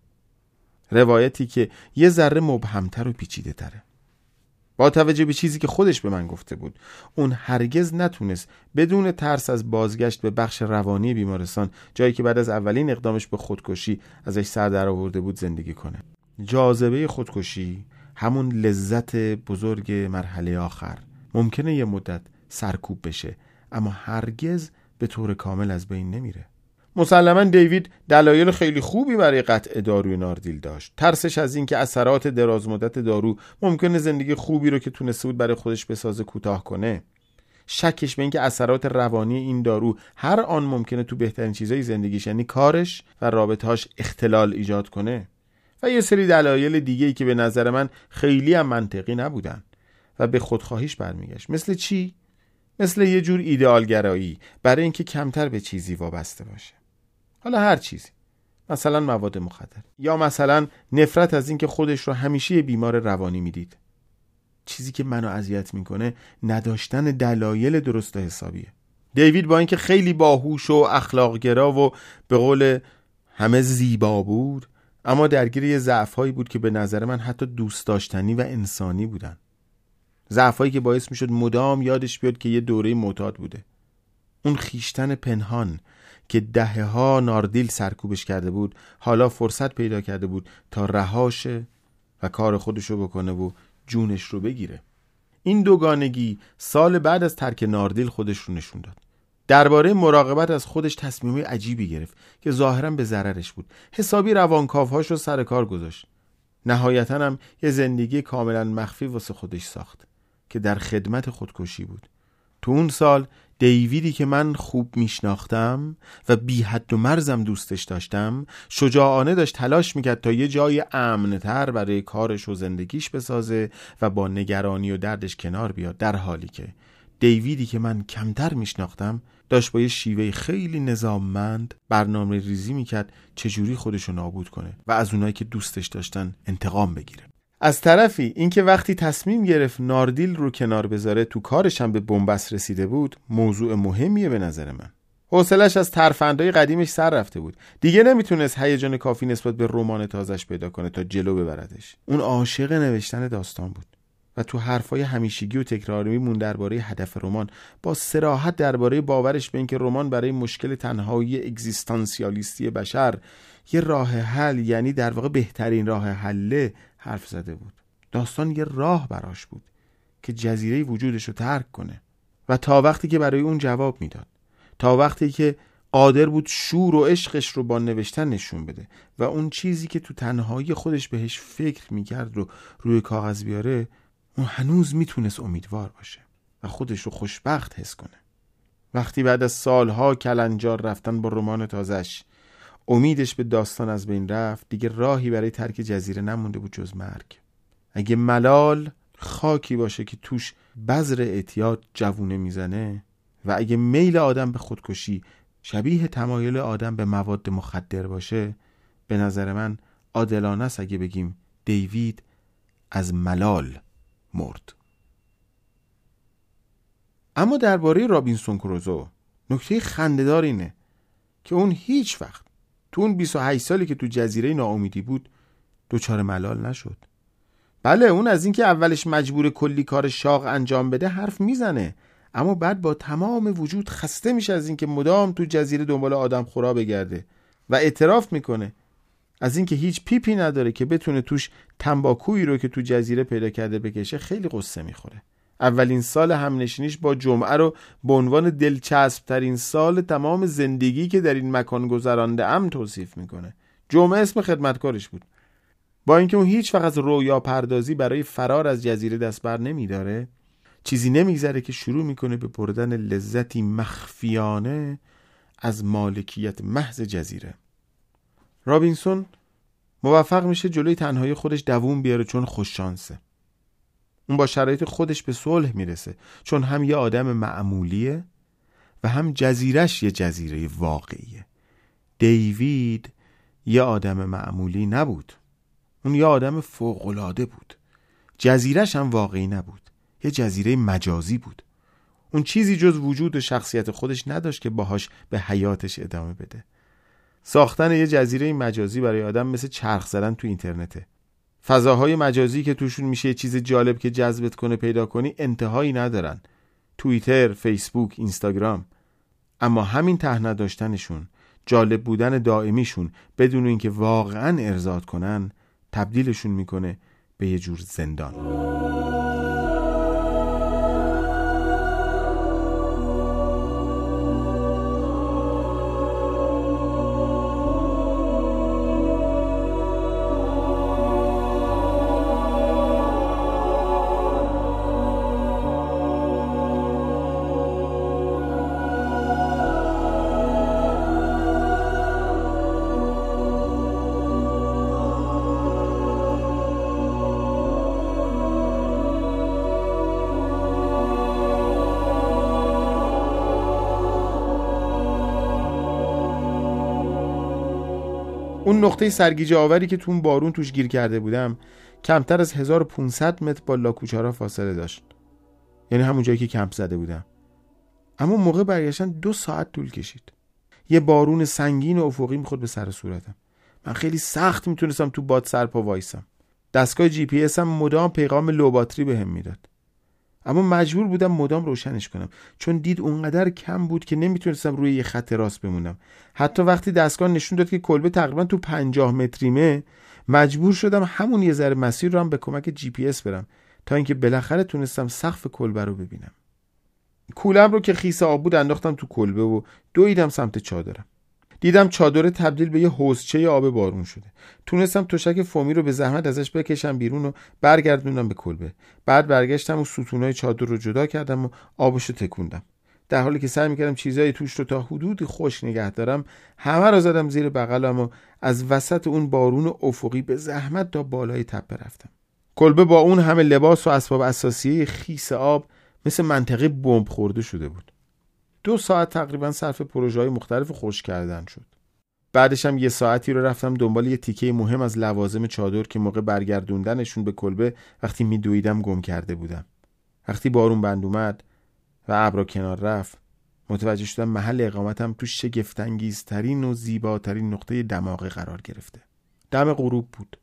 روایتی که یه ذره مبهمتر و پیچیده تره. با توجه به چیزی که خودش به من گفته بود، اون هرگز نتونست بدون ترس از بازگشت به بخش روانی بیمارستان، جایی که بعد از اولین اقدامش به خودکشی ازش سر در آورده بود، زندگی کنه. جاذبه خودکشی، همون لذت بزرگ مرحله آخر، ممکنه یه مدت سرکوب بشه اما هرگز به طور کامل از بین نمیره. مسلماً دیوید دلایل خیلی خوبی برای قطع داروی ناردیل داشت. ترسش از این که اثرات درازمدت دارو ممکنه زندگی خوبی رو که تونسته بود برای خودش بسازه کوتاه کنه. شکش به این که اثرات روانی این دارو هر آن ممکنه تو بهترین چیزای زندگیش، یعنی کارش و رابطه‌هاش، اختلال ایجاد کنه. و یه سری دلایل دیگه‌ای که به نظر من خیلی هم منطقی نبودن و به خودخواهیش برمیگشت. مثل چی؟ مثل یه جور ایدئالگرایی برای اینکه کمتر به چیزی وابسته باشه. حالا هر چیزی، مثلا مواد مخدر، یا مثلا نفرت از اینکه خودش رو همیشه بیمار روانی میدید. چیزی که منو اذیت میکنه نداشتن دلایل درست و حسابیه. دیوید با اینکه خیلی باهوش و اخلاق‌گرا و به قول همه زیبا بود، اما درگیر یه ضعف‌هایی بود که به نظر من حتی دوست داشتنی و انسانی بودن. ضعف‌هایی که باعث میشد مدام یادش بیاد که یه دوره معتاد بوده. اون خیشتن پنهان که دهه‌ها ناردیل سرکوبش کرده بود، حالا فرصت پیدا کرده بود تا رهاشه و کار خودشو بکنه و جونش رو بگیره. این دوگانگی سال بعد از ترک ناردیل خودش رو نشون داد. درباره مراقبت از خودش تصمیمی عجیبی گرفت که ظاهراً به ضررش بود. حسابی روانکاوهاش رو سر کار گذاشت. نهایتاً هم یه زندگی کاملاً مخفی واسه خودش ساخت که در خدمت خودکشی بود. تو اون سال دیویدی که من خوب میشناختم و بی حد و مرزم دوستش داشتم، شجاعانه داشت تلاش میکرد تا یه جای امن‌تر برای کارش و زندگیش بسازه و با نگرانی و دردش کنار بیاد، در حالی که دیویدی که من کمتر میشناختم داشت با یه شیوه خیلی نظاممند برنامه ریزی میکرد چجوری خودشو نابود کنه و از اونایی که دوستش داشتن انتقام بگیره. از طرفی اینکه وقتی تصمیم گرفت ناردیل رو کنار بذاره، تو کارش هم به بنبست رسیده بود، موضوع مهمیه به نظر من. حوصله‌اش از ترفندهای قدیمش سر رفته بود. دیگه نمیتونست هیجان کافی نسبت به رمان تازش پیدا کنه تا جلو ببردش. اون عاشق نوشتن داستان بود و تو حرفای همیشگی و تکراری مون درباره هدف رمان، با صراحت درباره باورش به اینکه رمان برای مشکل تنهایی اگزیستانسیالیستی بشر یه راه حل، یعنی در واقع بهترین راه حله، حرف زده بود. داستان یه راه براش بود که جزیره وجودش رو ترک کنه و تا وقتی که برای اون جواب میداد، تا وقتی که قادر بود شور و عشقش رو با نوشتن نشون بده و اون چیزی که تو تنهایی خودش بهش فکر میکرد رو روی کاغذ بیاره، اون هنوز میتونست امیدوار باشه و خودش رو خوشبخت حس کنه. وقتی بعد از سالها کلنجار رفتن با رمان تازش امیدش به داستان از بین رفت، دیگه راهی برای ترک جزیره نمونده بود جز مرگ. اگه ملال خاکی باشه که توش بذر اعتیاد جوونه میزنه و اگه میل آدم به خودکشی شبیه تمایل آدم به مواد مخدر باشه، به نظر من عادلانه است اگه بگیم دیوید از ملال مرد. اما درباره رابینسون کروزو نکته خنده‌دار اینه که اون هیچ وقت تو اون بیست و هشت سالی که تو جزیره ناامیدی بود دوچار ملال نشد. بله، اون از این که اولش مجبور کلی کار شاق انجام بده حرف میزنه، اما بعد با تمام وجود خسته میشه از اینکه مدام تو جزیره دنبال آدم خورا بگرده و اعتراف میکنه از اینکه هیچ پیپی نداره که بتونه توش تنباکویی رو که تو جزیره پیدا کرده بکشه. خیلی قصه میخوره. اولین سال همنشینیش با جمعه رو به عنوان دلچسب ترین سال تمام زندگی که در این مکان گذرانده ام توصیف میکنه. جمعه اسم خدمتکارش بود. با اینکه اون هیچ وقت از رویا پردازی برای فرار از جزیره دست بر نمیداره، چیزی نمیگذره که شروع میکنه به بردن لذتی مخفیانه از مالکیت محض جزیره. رابینسون موفق میشه جلوی تنهایی خودش دووم بیاره چون خوش شانسه. اون با شرایط خودش به صلح میرسه چون هم یه آدم معمولیه و هم جزیرش یه جزیره واقعیه. دیوید یه آدم معمولی نبود. اون یه آدم فوق‌العاده بود. جزیرش هم واقعی نبود. یه جزیره مجازی بود. اون چیزی جز وجود و شخصیت خودش نداشت که باهاش به حیاتش ادامه بده. ساختن یه جزیره مجازی برای آدم مثل چرخ زدن تو اینترنته. فضاهای مجازی که توشون میشه یه چیز جالب که جذبت کنه پیدا کنی انتهایی ندارن. توییتر، فیسبوک، اینستاگرام. اما همین ته نداشتنشون، جالب بودن دائمیشون بدون اینکه واقعاً ارضاد کنن، تبدیلشون میکنه به یه جور زندان. اون نقطه سرگیجه آوری که تو اون بارون توش گیر کرده بودم کمتر از هزار و پانصد متر با لاکوچارا فاصله داشت. یعنی همون جایی که کمپ زده بودم. اما موقع برگشتن دو ساعت طول کشید. یه بارون سنگین و افقی میخورد به سر صورتم. من خیلی سخت میتونستم تو باد سرپا وایسم. دستگاه جی پی اس هم مدام پیغام لو باتری بهم میداد. اما مجبور بودم مدام روشنش کنم چون دید اونقدر کم بود که نمیتونستم روی یه خط راست بمونم. حتی وقتی دستگاه نشون داد که کلبه تقریبا تو پنجاه متریمه، مجبور شدم همون یه ذره مسیر رو هم به کمک جی پی اس برم تا اینکه بالاخره تونستم سقف کلبه رو ببینم. کولم رو که خیس آب بود انداختم تو کلبه و دویدم سمت چادرم. دیدم چادر تبدیل به یه حوضچه آب بارون شده. تونستم تشک فومی رو به زحمت ازش بکشم بیرون و برگردوندم به کلبه. بعد برگشتم و ستونای چادر رو جدا کردم و آبش رو تکوندم. در حالی که سعی می‌کردم چیزای توش رو تا حدودی خشک نگه دارم، همه رو زدم زیر بغلم و از وسط اون بارون افقی به زحمت تا بالای تپه رفتم. کلبه با اون همه لباس و اسباب اساسیه خیس آب مثل منطقه بمب خورده شده بود. دو ساعت تقریبا صرف پروژه‌های مختلف خشک کردن شد. بعدش هم یه ساعتی رو رفتم دنبال یه تیکه مهم از لوازم چادر که موقع برگردوندنشون به کلبه وقتی میدویدم گم کرده بودم. وقتی بارون بند اومد و ابر کنار رفت، متوجه شدم محل اقامتم تو شگفت‌انگیزترین و زیباترین نقطه دماغه قرار گرفته. دم غروب بود.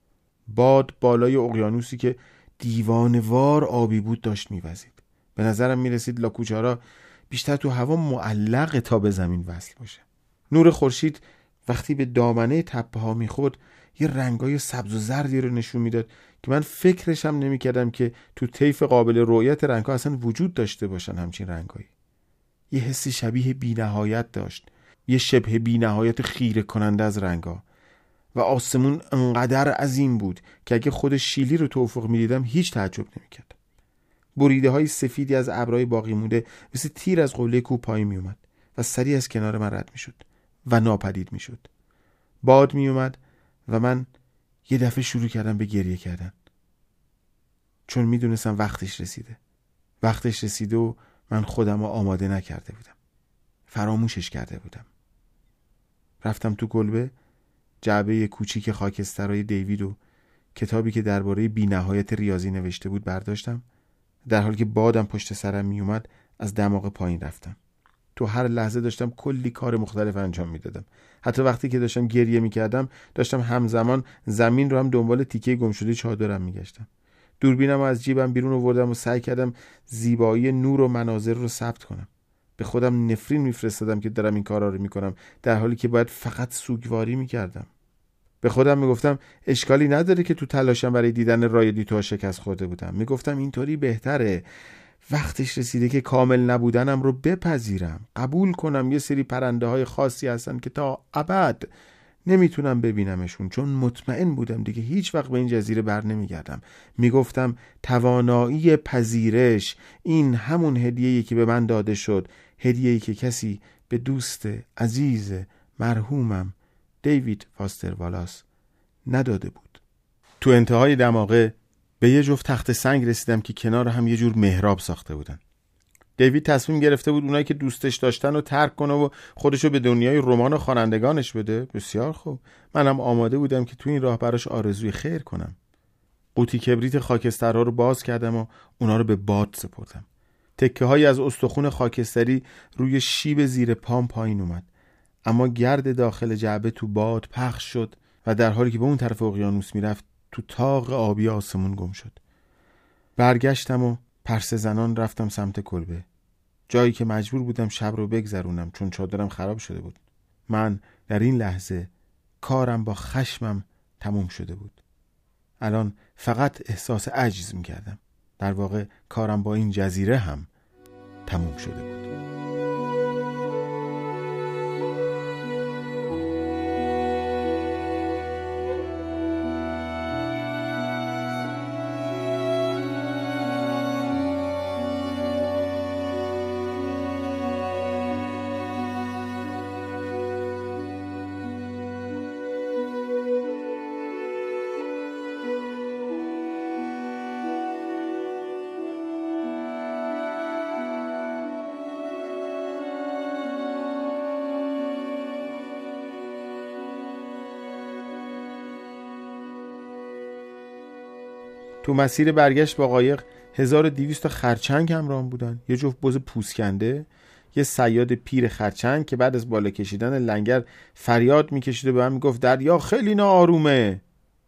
باد بالای اقیانوسی که دیوانه‌وار آبی بود داشت می‌وزید. به نظرم میرسید لاکوچارا بیشتر تو هوا معلق تا به زمین وصل باشه. نور خورشید وقتی به دامنه تپه ها میخورد یه رنگای سبز و زردی رو نشون میداد که من فکرشم نمیکردم که تو طیف قابل رؤیت رنگ‌ها اصلا وجود داشته باشن. همچین رنگایی یه حسی شبیه بی‌نهایت داشت، یه شبه بی‌نهایت خیره کننده از رنگ‌ها. و آسمون انقدر عظیم بود که اگه خود شیلی رو تو افق میدیدم هیچ تعجب نمیکردم. بریده های سفیدی از ابرهای باقی مونده مثل تیر از قله کوه پایین می اومد و سریع از کنار من رد می شد و ناپدید می شد. باد می اومد و من یه دفعه شروع کردم به گریه کردن چون می دونستم وقتش رسیده. وقتش رسیده و من خودم رو آماده نکرده بودم. فراموشش کرده بودم. رفتم تو کلبه، جعبه کوچیک خاکسترهای دیوید و کتابی که درباره بی‌نهایت ریاضی نوشته بود برداشتم. در حالی که بادم پشت سرم می اومد از دماغ پایین رفتم. تو هر لحظه داشتم کلی کار مختلف انجام میدادم. حتی وقتی که داشتم گریه میکردم داشتم همزمان زمین رو هم دنبال تیکه گم شده چادرم میگشتم. دوربینم از جیبم بیرون آوردم و سعی کردم زیبایی نور و مناظر رو ثبت کنم. به خودم نفرین میفرستادم که دارم این کارا رو میکنم، در حالی که باید فقط سوگواری میکردم. به خودم میگفتم اشکالی نداره که تو تلاشم برای دیدن رای دیتوها شکست خورده بودم. میگفتم اینطوری بهتره، وقتش رسیده که کامل نبودنم رو بپذیرم، قبول کنم یه سری پرنده های خاصی هستن که تا ابد نمیتونم ببینمشون، چون مطمئن بودم دیگه هیچ وقت به این جزیره بر نمیگردم. میگفتم توانایی پذیرش این همون هدیه‌ای که به من داده شد، هدیه‌ای که کسی به دوست عزیز مرحومم دیوید فاستر والاس نداده بود. تو انتهای دماغه به یه جفت تخت سنگ رسیدم که کنار هم یه جور محراب ساخته بودن. دیوید تصمیم گرفته بود اونایی که دوستش داشتن رو ترک کنه و خودشو به دنیای رمان و خوانندگانش بده. بسیار خوب، منم آماده بودم که تو این راه براش آرزوی خیر کنم. قوطی کبریت خاکسترها رو باز کردم و اونا رو به باد سپردم. تکه هایی از استخون خاکستری روی شیب زیر پام پایین اومد، اما گرد داخل جعبه تو باد پخش شد و در حالی که به اون طرف اقیانوس میرفت تو تاق آبی آسمون گم شد. برگشتم و پرسه زنان رفتم سمت کلبه، جایی که مجبور بودم شب رو بگذرونم چون چادرم خراب شده بود. من در این لحظه کارم با خشمم تموم شده بود. الان فقط احساس عجز میکردم. در واقع کارم با این جزیره هم تموم شده بود. تو مسیر برگشت با قایق هزار و دویست تا خرچنگ همراهم بودن، یه جفت بز پوسکنده، یه صیاد پیر خرچنگ که بعد از بالا کشیدن لنگر فریاد میکشید و به من میگفت دریا خیلی ناآرومه.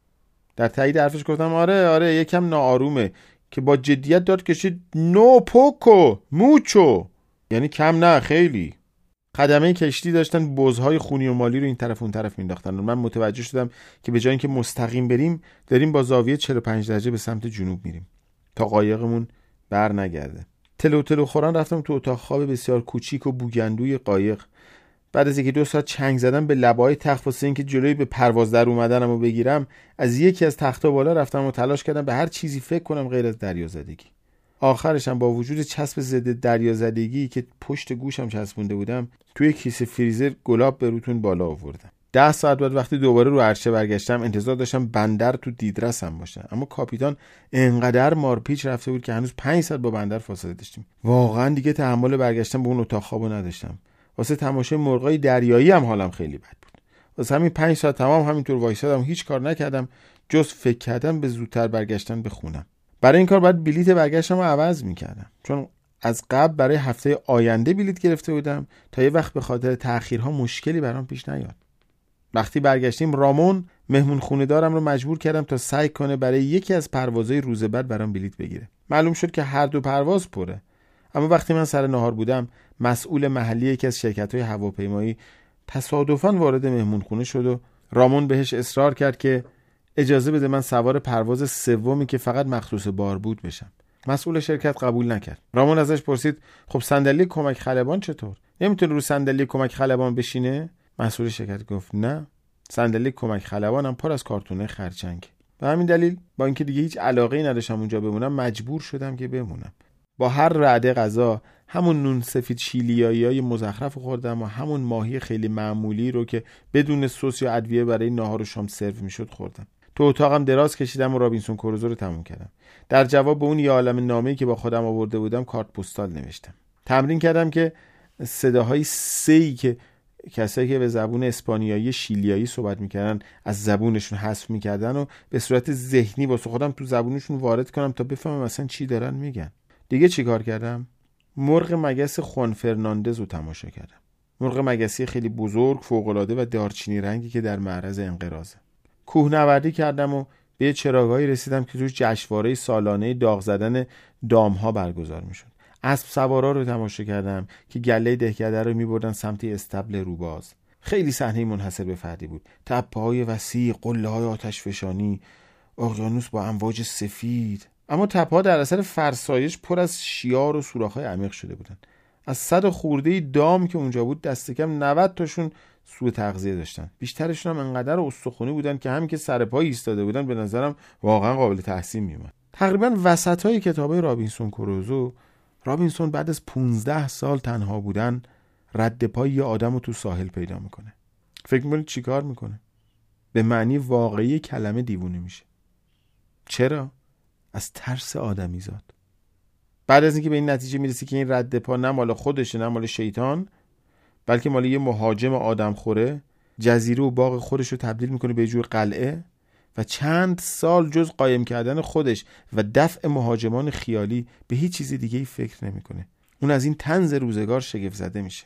در تایید حرفش گفتم آره آره یکم ناآرومه، که با جدیت داد کشید نو پوکو موچو، یعنی کم نه خیلی. خدمه کشتی داشتن بزهای خونی و مالی رو این طرف اون طرف مینداختن و من متوجه شدم که به جای اینکه مستقیم بریم داریم با زاویه چهل و پنج درجه به سمت جنوب میریم تا قایقمون بر نگرده. تلو تلو خوران رفتم تو اتاق خواب بسیار کوچیک و بوگندوی قایق. بعد از یکی دو ساعت چنگ زدم به لبای تخت واسه اینکه جلوی به پرواز در اومدنمو بگیرم، از یکی از تخت‌ها بالا رفتم و تلاش کردم به هر چیزی فکر کنم غیر از دریازدگی. آخرشم با وجود چسب ضد دریازدگی که پشت گوشم چسبونده بودم توی کیسه فریزر گلاب به روتون بالا آوردم. ده ساعت بعد وقتی دوباره رو عرشه برگشتم انتظار داشتم بندر تو دیدرسم باشه، اما کاپیتان انقدر مارپیچ رفته بود که هنوز پنج ساعت با بندر فاصله داشتیم. واقعا دیگه تحمل برگشتن به اون اتاق خوابو نداشتم. واسه تماشای مرغای دریایی هم حالم خیلی بد بود. واسه همین پنج ساعت تمام همینطور وایسادم، هیچ کار نکردم جز فکر کردم به زودتر برگشتن به خونم. برای این کار باید بلیت برگشتم رو عوض می‌کردم، چون از قبل برای هفته آینده بلیت گرفته بودم تا یه وقت به خاطر تأخیرها مشکلی برام پیش نیاد. وقتی برگشتیم رامون مهمون خونه دارم رو مجبور کردم تا سعی کنه برای یکی از پروازهای روز بعد برام بلیت بگیره. معلوم شد که هر دو پرواز پره. اما وقتی من سر نهار بودم مسئول محلی یکی از شرکت‌های هواپیمایی تصادفاً وارد مهمون خونه شد و رامون بهش اصرار کرد که اجازه بده من سوار پرواز سومی که فقط مخصوص بار بود بشم. مسئول شرکت قبول نکرد. رامون ازش پرسید خب صندلی کمک خلبان چطور؟ نمیتونه رو صندلی کمک خلبان بشینه؟ مسئول شرکت گفت نه، صندلی کمک خلبانم پر از کارتونه خرچنگ. به همین دلیل با اینکه دیگه هیچ علاقه‌ای نداشتم اونجا بمونم مجبور شدم که بمونم. با هر رعده غذا همون نون سفید شیلیایی‌های مزخرف خوردم و همون ماهی خیلی معمولی رو که بدون سس یا ادویه برای ناهار و شام سرو میشد خوردم. تو اتاقم دراز کشیدم و رابینسون کروزو رو تموم کردم. در جواب به اون یه عالمه نامه‌ای که با خودم آورده بودم کارت پستال نوشتم. تمرین کردم که صداهای سه‌ای که کسایی که به زبون اسپانیایی شیلیایی صحبت میکردن از زبونشون حذف میکردن و به صورت ذهنی واسه خودم تو زبونشون وارد کنم تا بفهمم مثلا چی دارن میگن. دیگه چی کار کردم؟ مرغ مگس خوان فرناندز رو تماشا کردم. مرغ مگسی خیلی بزرگ، فوق‌العاده و دارچینی رنگی که در معرض انقراضه. کوهنوردی کردم و به یه چراگاهی رسیدم که توش جشنواره سالانه داغ زدن دامها برگزار میشد. اسب سوارا رو تماشا کردم که گله دهکده رو میبردن سمت استبل روباز. خیلی صحنه منحصر به فردی بود. تپه‌های وسیع، قله‌های آتشفشانی، اقیانوس با امواج سفید. اما تپه‌ها در اثر فرسایش پر از شیار و سوراخ‌های عمیق شده بودند. از صد خورده دام که اونجا بود دست کم نود تاشون سوء تغذیه داشتن. بیشترشون هم انقدر استخونی بودن که همین که سر پای ایستاده بودن به نظرم واقعا قابل تحسین میومد. تقریبا وسطای کتابای رابینسون کروزو، رابینسون بعد از پونزده سال تنها بودن رد پای یه آدمو تو ساحل پیدا میکنه. فکر میکنید چیکار میکنه؟ به معنی واقعی کلمه دیوونه میشه. چرا؟ از ترس آدمیزاد. بعد از اینکه به این نتیجه میرسی که این رد پا نه مال خودشه نه مال شیطان، بلکه مال یه مهاجم آدمخوره، جزیره و باغ خودش رو تبدیل میکنه به جور قلعه و چند سال جز قایم کردن خودش و دفع مهاجمان خیالی به هیچ چیز دیگه ای فکر نمیکنه. اون از این طنز روزگار شگفت زده میشه.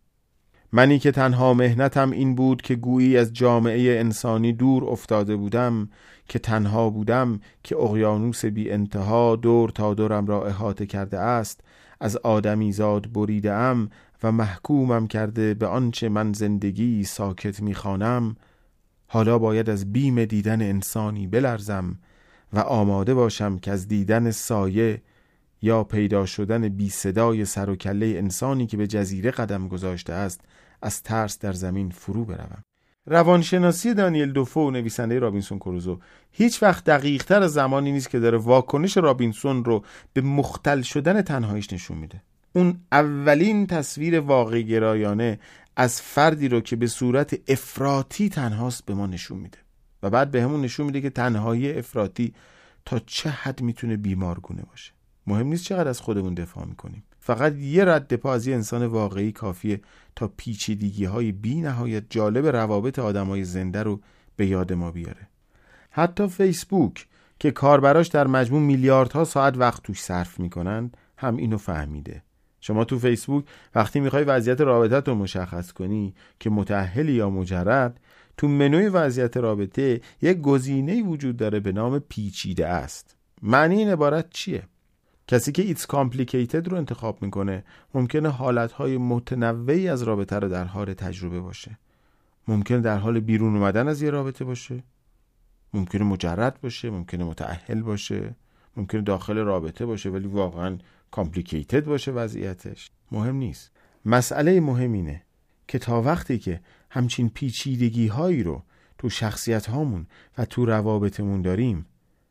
منی که تنها مهنتم این بود که گویی از جامعه انسانی دور افتاده بودم، که تنها بودم که اقیانوس بی انتها دور تا دورم را احاطه کرده است، از آدمی زاد بریده ام و محکومم کرده به آنچه من زندگی ساکت میخوانم. حالا باید از بیم دیدن انسانی بلرزم و آماده باشم که از دیدن سایه یا پیدا شدن بی صدای سر و کله انسانی که به جزیره قدم گذاشته است از ترس در زمین فرو بروم. روانشناسی دانیل دوفو، نویسنده رابینسون کروزو، هیچ وقت دقیق تر از زمانی نیست که داره واکنش رابینسون رو به مختل شدن تنهاییش نشون میده. اون اولین تصویر واقعی گرایانه از فردی رو که به صورت افراطی تنهاست به ما نشون میده و بعد به همون نشون میده که تنهایی افراطی تا چه حد میتونه بیمارگونه باشه. مهم نیست چقدر از خودمون دفاع میکنیم، فقط یه رد پا از یه انسان واقعی کافیه تا پیچیدگی های بی نهایت جالب روابط آدمای زنده رو به یاد ما بیاره. حتی فیسبوک که کاربراش در مجموع میلیاردها ساعت وقت توش صرف میکنند هم اینو فهمیده. شما تو فیسبوک وقتی میخوای وضعیت رابطت رو مشخص کنی که متأهلی یا مجرد، تو منوی وضعیت رابطه یک گزینه‌ای وجود داره به نام پیچیده است. معنی این عبارت چیه؟ کسی که it's complicated رو انتخاب میکنه ممکنه حالتهای متنوعی از رابطه رو در حال تجربه باشه. ممکنه در حال بیرون اومدن از یه رابطه باشه، ممکنه مجرد باشه، ممکنه متأهل باشه، ممکنه داخل رابطه باشه ولی واقعاً complicated باشه وضعیتش. مهم نیست. مسئله مهم اینه که تا وقتی که همچین پیچیدگی هایی رو تو شخصیت هامون و تو روابطمون داریم،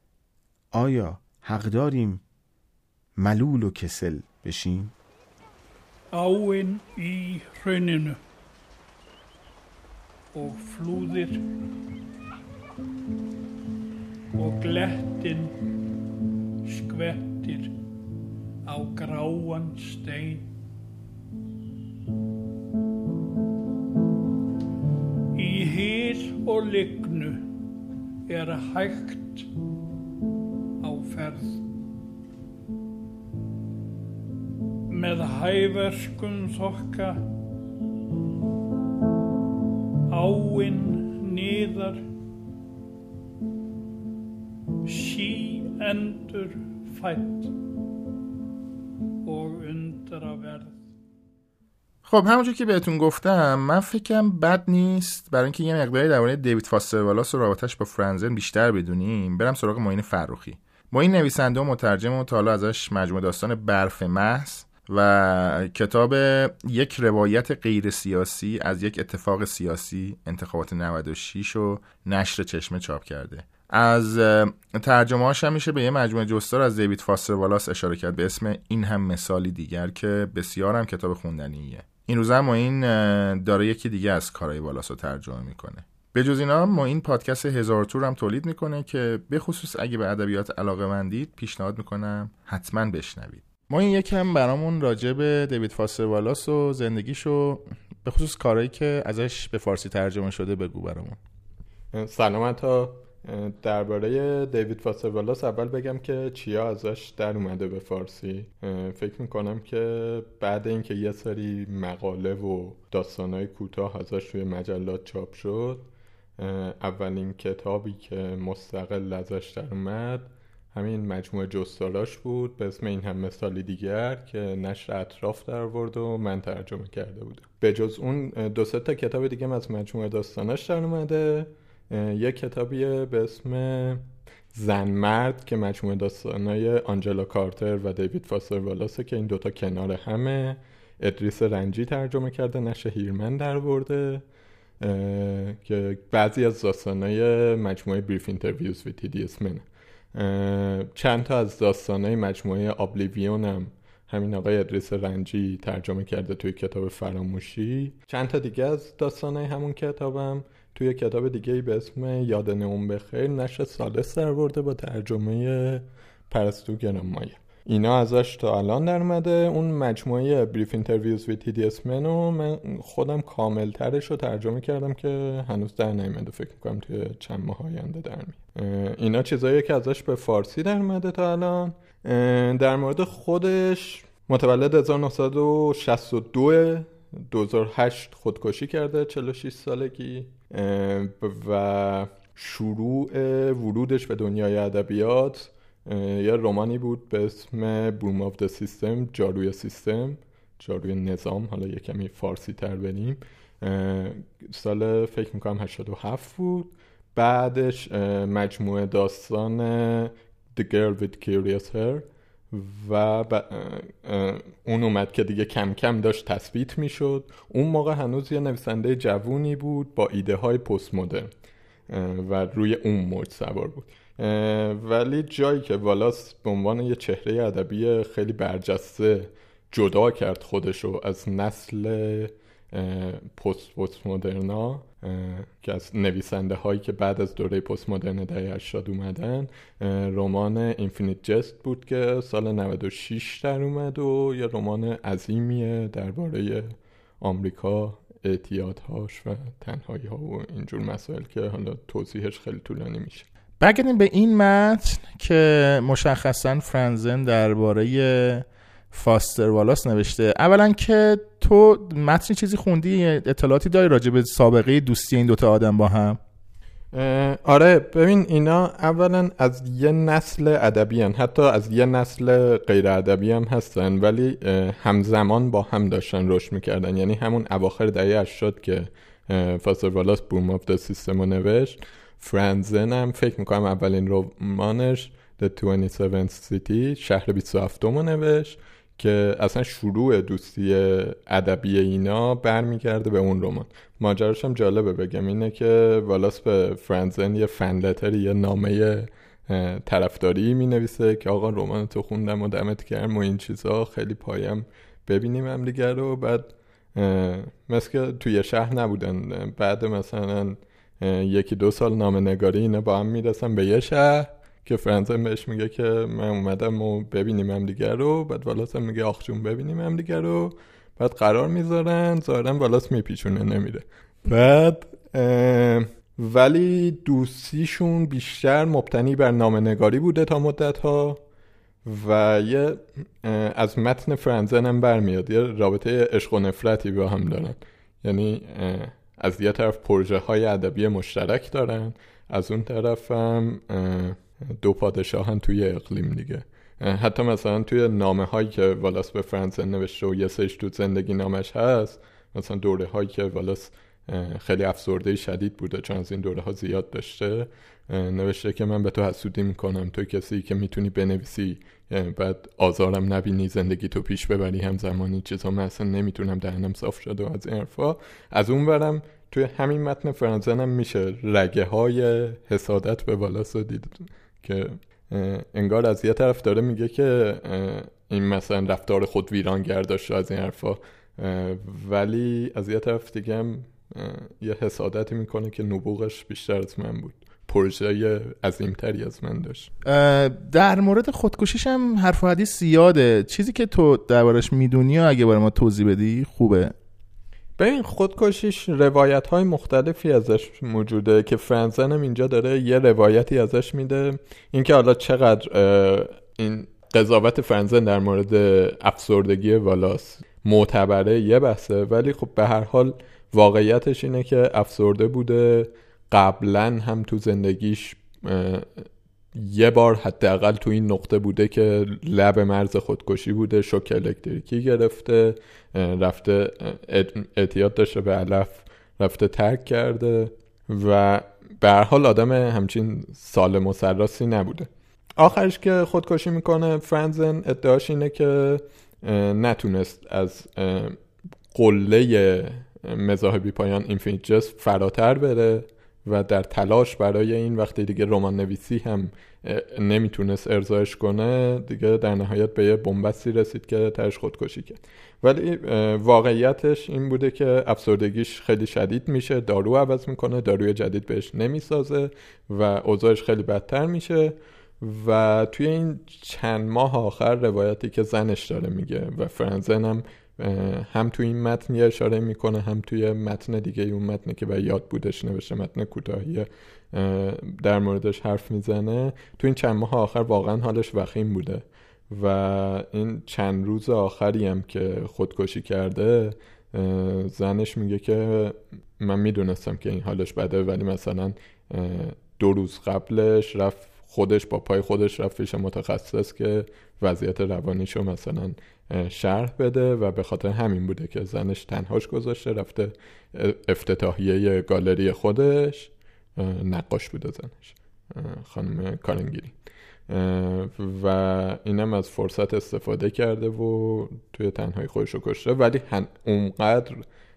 آیا حق داریم ملول و کسل بشیم؟ Áin í hrauninu og flúðir og glettin skvettir á gráan stein. Í hyl og lygnu er hægt á ferð. Með hæverskum þokka áin niðar sí endur fætt og undraverð. خب همونجور که بهتون گفتم من فکرم بد نیست برای اینکه یه مقداری درباره دیوید فاستر والاس و رابطش با فرانزن بیشتر بدونیم برم سراغ معین فرخی. معین نویسنده و مترجم و تا حالا ازش مجموعه داستان برف محض و کتاب یک روایت غیر سیاسی از یک اتفاق سیاسی انتخابات نود و شش و نشر چشمه چاپ کرده. از ترجمه‌هاش هم میشه به یه مجموعه جستار از دیوید فاستر والاس اشاره کرد به اسم این هم مثالی دیگر که بسیار هم کتاب خوندنیه. این روزا معین داره یکی دیگه از کارهای والاس رو ترجمه میکنه. به جز اینا معین پادکست هزار تور هم تولید میکنه که به خصوص اگه به ادبیات علاقه‌مندید پیشنهاد میکنم حتما بشنوید. ما این یکم برامون راجع به دیوید فاستر والاس و زندگیشو به خصوص کارهایی که ازش به فارسی ترجمه شده بگو برامون. سلام. تا درباره دیوید فاستر والاس اول بگم که چیا ازش در اومده به فارسی. فکر میکنم که بعد اینکه یه سری مقاله و داستانهای کوتاه ازش روی مجلات چاپ شد اولین کتابی که مستقل ازش در اومد همین مجموعه جستاراش بود به اسم این هم مثالی دیگر که نشر اطراف در آورد و من ترجمه کرده بودم. به جز اون دو سه تا کتاب دیگه از مجموعه داستاناش در اومده. یک کتابیه به اسم زن مرد که مجموعه داستانای آنجلا کارتر و دیوید فاستر والاسه که این دوتا کنار همه. ادریس رنجی ترجمه کرده، نشر هیرمن در آورده که بعضی از داستانای مجموعه بریف اینترویوز ویت تی دی اس من. چند تا از داستانای مجموعه آبلیویون هم همین آقای ادریس رنجی ترجمه کرده توی کتاب فراموشی. چند تا دیگه از داستانای همون کتابم توی کتاب دیگه‌ای به اسم یاد نئوم بخیر نشر سالس در آورده با ترجمه پرستو گرانمایه. اینا ازش تا الان در اومده. اون مجموعه بریف اینترویوز ویت تی دی اس منو من خودم کامل ترش رو ترجمه کردم که هنوز در نیامده، فکر میکنم توی چند ماه آینده در میاد. اینا چیزاییه که ازش به فارسی در اومده تا الان. در مورد خودش متولد هزار و نهصد و شصت و دو، دو هزار و هشت خودکشی کرده، چهل و شش سالگی و شروع ورودش به دنیای ادبیات یه رمانی بود به اسم بروم آف د سیستم، جاروی سیستم، جاروی نظام، حالا یه کمی فارسی تر بریم، سال فکر میکنم هشتاد و هفت بود. بعدش مجموعه داستان The Girl with Curious Hair و ب... اون اومد که دیگه کم کم داشت تثبیت میشد. اون موقع هنوز یه نویسنده جوونی بود با ایده های پست مدرن و روی اون موج سوار بود، ولی جایی که والاس به عنوان یه چهره ادبی خیلی برجسته جدا کرد خودشو از نسل پست پست مدرنا که از نویسنده هایی که بعد از دوره پست مدرن دهه هشتاد اومدن، رمان اینفینیت جست بود که سال نود و شش در اومد و یه رمان عظیمیه درباره آمریکا، اعتیادهاش و تنهایی ها و اینجور مسائل که حالا توضیحش خیلی طولانی میشه. برگردیم به این متن که مشخصاً فرانزن درباره فاستر والاس نوشته. اولا که تو متن چیزی خوندی، اطلاعاتی داری راجع به سابقه دوستی این دوتا آدم با هم؟ آره ببین، اینا اولا از یه نسل ادبی هن، حتی از یه نسل غیر ادبی هم هستن، ولی همزمان با هم داشتن رشد میکردن. یعنی همون اواخر دهه هشتاد که فاستر والاس بروم آف د سیستم رو نوشت، فرانزن هم فکر میکنم اولین رمانش The twenty-seventh City، شهر بیست و هفتم رو نوشت که اصلا شروع دوستی ادبی اینا برمیگرده به اون رمان. ماجراش هم جالبه بگم اینه که والاس به فرانزن یه فن لتر، یه نامه طرفداری می نویسه که آقا رمان تو خوندم و دمت گرم و این چیزا، خیلی پایم ببینیم هم دیگر رو. بعد مثل که توی شهر نبودن، بعد مثلا یکی دو سال نامه نگاری اینا با هم میرسن به یه شهر که فرانزن بهش میگه که من اومدم و ببینیم هم دیگر رو. بعد والاس هم میگه آخ جون ببینیم هم دیگر رو. بعد قرار میذارن، ظاهرا والاس میپیچونه نمیره. بعد ولی دوستیشون بیشتر مبتنی بر نامه نگاری بوده تا مدت ها و یه از متن فرانزن هم برمیاد یه رابطه عشق و نفرتی با هم دارن. یعنی از یه طرف پروژه های ادبی مشترک دارن، از اون طرف هم دو پادشاهن توی اقلیم دیگه. حتی مثلا توی نامه هایی که والاس به فرانزن نوشته و یه سهش تو زندگی نامش هست، مثلا دوره هایی که والاس خیلی افسرده شدید بوده چون از این دوره ها زیاد داشته، نوشته که من به تو حسودی میکنم، تو کسی که میتونی بنویسی بعد آزارم نبینی، زندگی تو پیش ببری، همزمانی چیزا من اصلا نمیتونم دهنم صاف شده و از این حرفا. از اون برم توی همین متن فرانزن هم میشه رگه های حسادت به والاس رو دید که انگار از یه طرف داره میگه که این مثلا رفتار خود ویرانگر داشته از این حرفا، ولی از یه طرف دیگه هم یه حسادتی میکنه که نبوغش بیشتر از من بود، پروژه عظیمتری از من داشت. در مورد خودکشیش هم حرف و حدیث زیاده. چیزی که تو دربارش میدونی و اگه برای ما توضیح بدی خوبه. ببین خودکشیش روایت های مختلفی ازش موجوده که فرانزن هم اینجا داره یه روایتی ازش میده. اینکه حالا چقدر این قضاوت فرانزن در مورد افسردگی والاس معتبره یه بحثه، ولی خب به هر حال واقعیتش اینه که افسرده بوده، قبلا هم تو زندگیش یه بار حداقل تو این نقطه بوده که لب مرز خودکشی بوده، شوک الکتریکی گرفته، رفته اعتیاد داشته به علف، رفته ترک کرده و به هر حال آدم همچین سالم و سراسی نبوده. آخرش که خودکشی میکنه، فرانزن ادعاش اینه که نتونست از قله مزاح بی پایان اینفینیت جست فراتر بره و در تلاش برای این وقتی دیگه رمان نویسی هم نمیتونست ارضایش کنه، دیگه در نهایت به یه بنبستی رسید که تاش خودکشی کرد. ولی واقعیتش این بوده که افسردگیش خیلی شدید میشه، دارو عوض میکنه، داروی جدید بهش نمیسازه و اوضاعش خیلی بدتر میشه و توی این چند ماه آخر روایتی که زنش داره میگه و فرانزن هم هم توی این متن یه اشاره میکنه، هم توی متن دیگه اون متنی که به یاد بودش نوشته، متن کوتاهی در موردش حرف میزنه. توی این چند ماه آخر واقعا حالش وخیم بوده و این چند روز آخری هم که خودکشی کرده، زنش میگه که من میدونستم که این حالش بده، ولی مثلا دو روز قبلش رفت خودش با پای خودش رفت پیش متخصص که وضعیت روانیشو مثلا شرح بده و به خاطر همین بوده که زنش تنهاش گذاشته، رفته افتتاحیه گالری خودش، نقاش بوده زنش، خانم کارنگیری، و اینم از فرصت استفاده کرده و توی تنهایی خودشو کشته. ولی اونقدر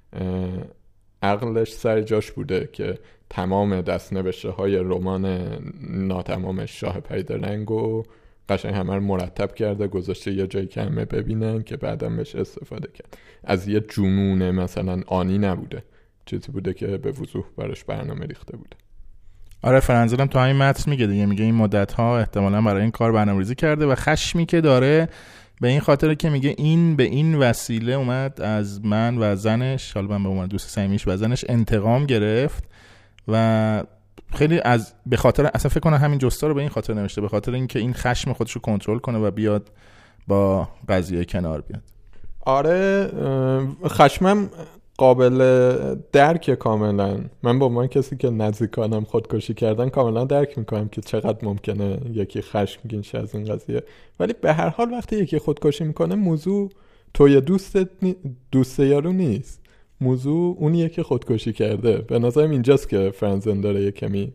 عقلش سر جاش بوده که تمام دست‌نوشته های رمان ناتمام شاه پرید رنگ و قشنگ همه رو مرتب کرده، گذاشته یه جایی که همه ببینن که بعدم بهش استفاده کرد. از یه جنون مثلا آنی نبوده، چیزی بوده که به وضوح براش برنامه ریخته بوده. آره، فرانزن هم تو همین متن میگه دیگه، میگه این مدت ها احتمالاً برای این کار برنامه‌ریزی کرده و خشمی که داره به این خاطره که میگه این به این وسیله اومد از من و زنش، حالا من به عنوان دوست صمیمیش و زنش انتقام گرفت و خیلی از به خاطر اصلا فکر کنم همین جستا رو به این خاطر نوشته، به خاطر اینکه این خشم خودش رو کنترل کنه و بیاد با قضیه کنار بیاد. آره، خشمم قابل درک کاملا. من با من کسی که نزدیکانم خودکشی کردن کاملا درک میکنم که چقدر ممکنه یکی خشمگین شه از این قضیه، ولی به هر حال وقتی یکی خودکشی میکنه موضوع توی دوستت نی... دوست یارو نیست، موضوع اونیه که خودکشی کرده. به نظرم اینجاست که فرانزن داره یه کمی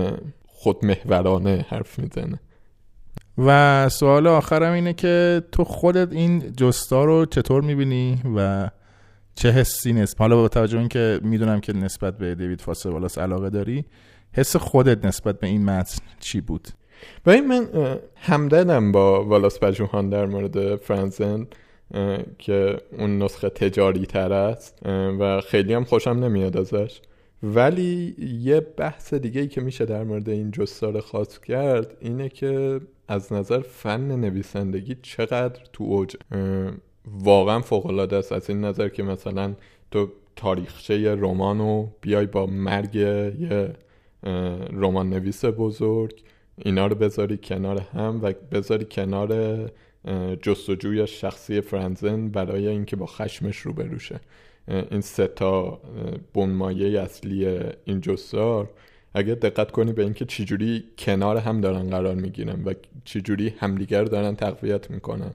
خودمحورانه حرف میزنه. و سوال آخرم اینه که تو خودت این جستا رو چطور میبینی و چه حسی نسبت، حالا با توجه این که میدونم که نسبت به دیوید فاستر والاس علاقه داری، حس خودت نسبت به این متن چی بود؟ ببین، من همدلم با والاس پژوهان در مورد فرانزن که اون نسخه تجاری تر است و خیلی هم خوشم نمیاد ازش، ولی یه بحث دیگه‌ای که میشه در مورد این جستار خاص کرد اینه که از نظر فن نویسندگی چقدر تو اوج، واقعا فوق‌العاده است. از این نظر که مثلا تو تاریخچه رمانو بیای با مرگ یه رمان نویس بزرگ اینا رو بذاری کنار هم و بذاری کنار جستجوی شخصی فرانزن برای اینکه با خشمش روبرو شه. این سه تا بنمایه اصلی این جستار اگه دقت کنی به اینکه چجوری کنار هم دارن قرار میگیرن و چجوری همدیگر دارن تقویت میکنن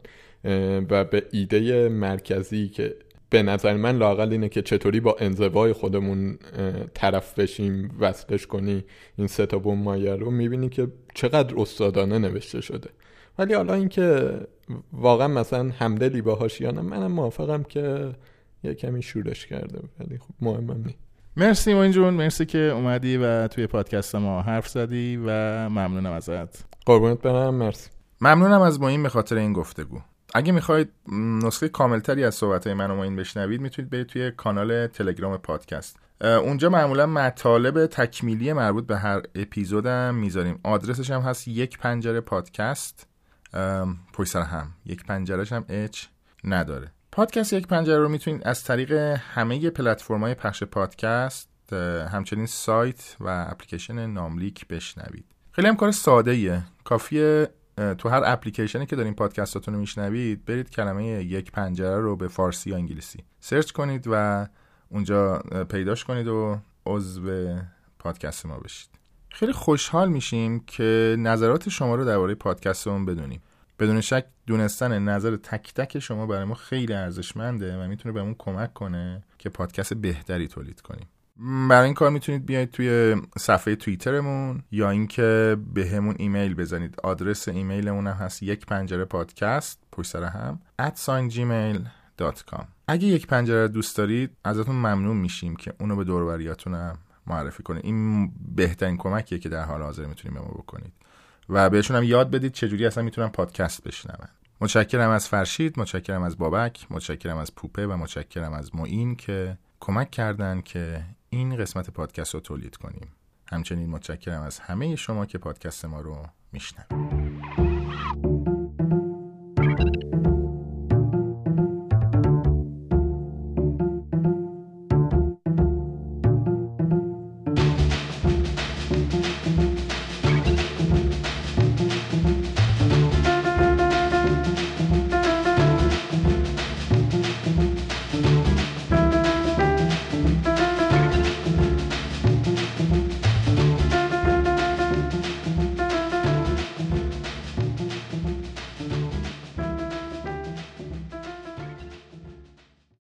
و به ایده مرکزی که به نظر من لااقل اینه که چطوری با انزوای خودمون طرف بشیم وصلش کنی، این سه تا بنمایه رو میبینی که چقدر استادانه نوشته شده. ولی حالا اینکه واقعا مثلا همدلی باهاش یا نه، منم موافقم که یه کمی شورش کرده، ولی خب مهمم نیست. مرسی موین جون، مرسی که اومدی و توی پادکست ما حرف زدی و ممنونم ازت. قربونت برم، مرسی. ممنونم از موین به خاطر این گفتگو. اگه میخواید نسخه کاملتری از صحبت‌های من و موین بشنوید میتونید برید توی کانال تلگرام پادکست. اونجا معمولا مطالب تکمیلی مربوط به هر اپیزودم میذاریم. آدرسش هم هست یک پنجره پادکست، پشت سر هم یک پنجرهش هم اچ نداره. پادکست یک پنجره رو میتونید از طریق همه پلتفرم‌های پخش پادکست، همچنین سایت و اپلیکیشن ناملیک بشنوید. خیلی هم کار ساده‌ایه. کافیه تو هر اپلیکیشنی که دارین پادکستاتون رو میشنوید برید کلمه یک پنجره رو به فارسی یا انگلیسی سرچ کنید و اونجا پیداش کنید و عضو پادکست ما بشید. خیلی خوشحال میشیم که نظرات شما رو درباره پادکستمون بدونیم. بدون شک دونستن نظر تک تک شما برای ما خیلی ارزشمنده و میتونه بهمون کمک کنه که پادکست بهتری تولید کنیم. برای این کار میتونید بیاید توی صفحه توییترمون یا اینکه به همون ایمیل بزنید. آدرس ایمیلمون هم هست یک پنجره پادکست پشت سر هم ات ساین جیمیل دات کام. اگه یک پنجره دوست دارید ازتون ممنون میشیم که اونو به دور و بریاتون هم معرفی کنید. این بهترین کمکیه که در حال حاضر میتونید به ما بکنید و بهشون هم یاد بدید چجوری اصلا میتونن پادکست بشنون. متشکرم از فرشید، متشکرم از بابک، متشکرم از پوپه و متشکرم از معین که کمک کردن که این قسمت پادکست رو تولید کنیم. همچنین متشکرم از همه شما که پادکست ما رو میشنوید.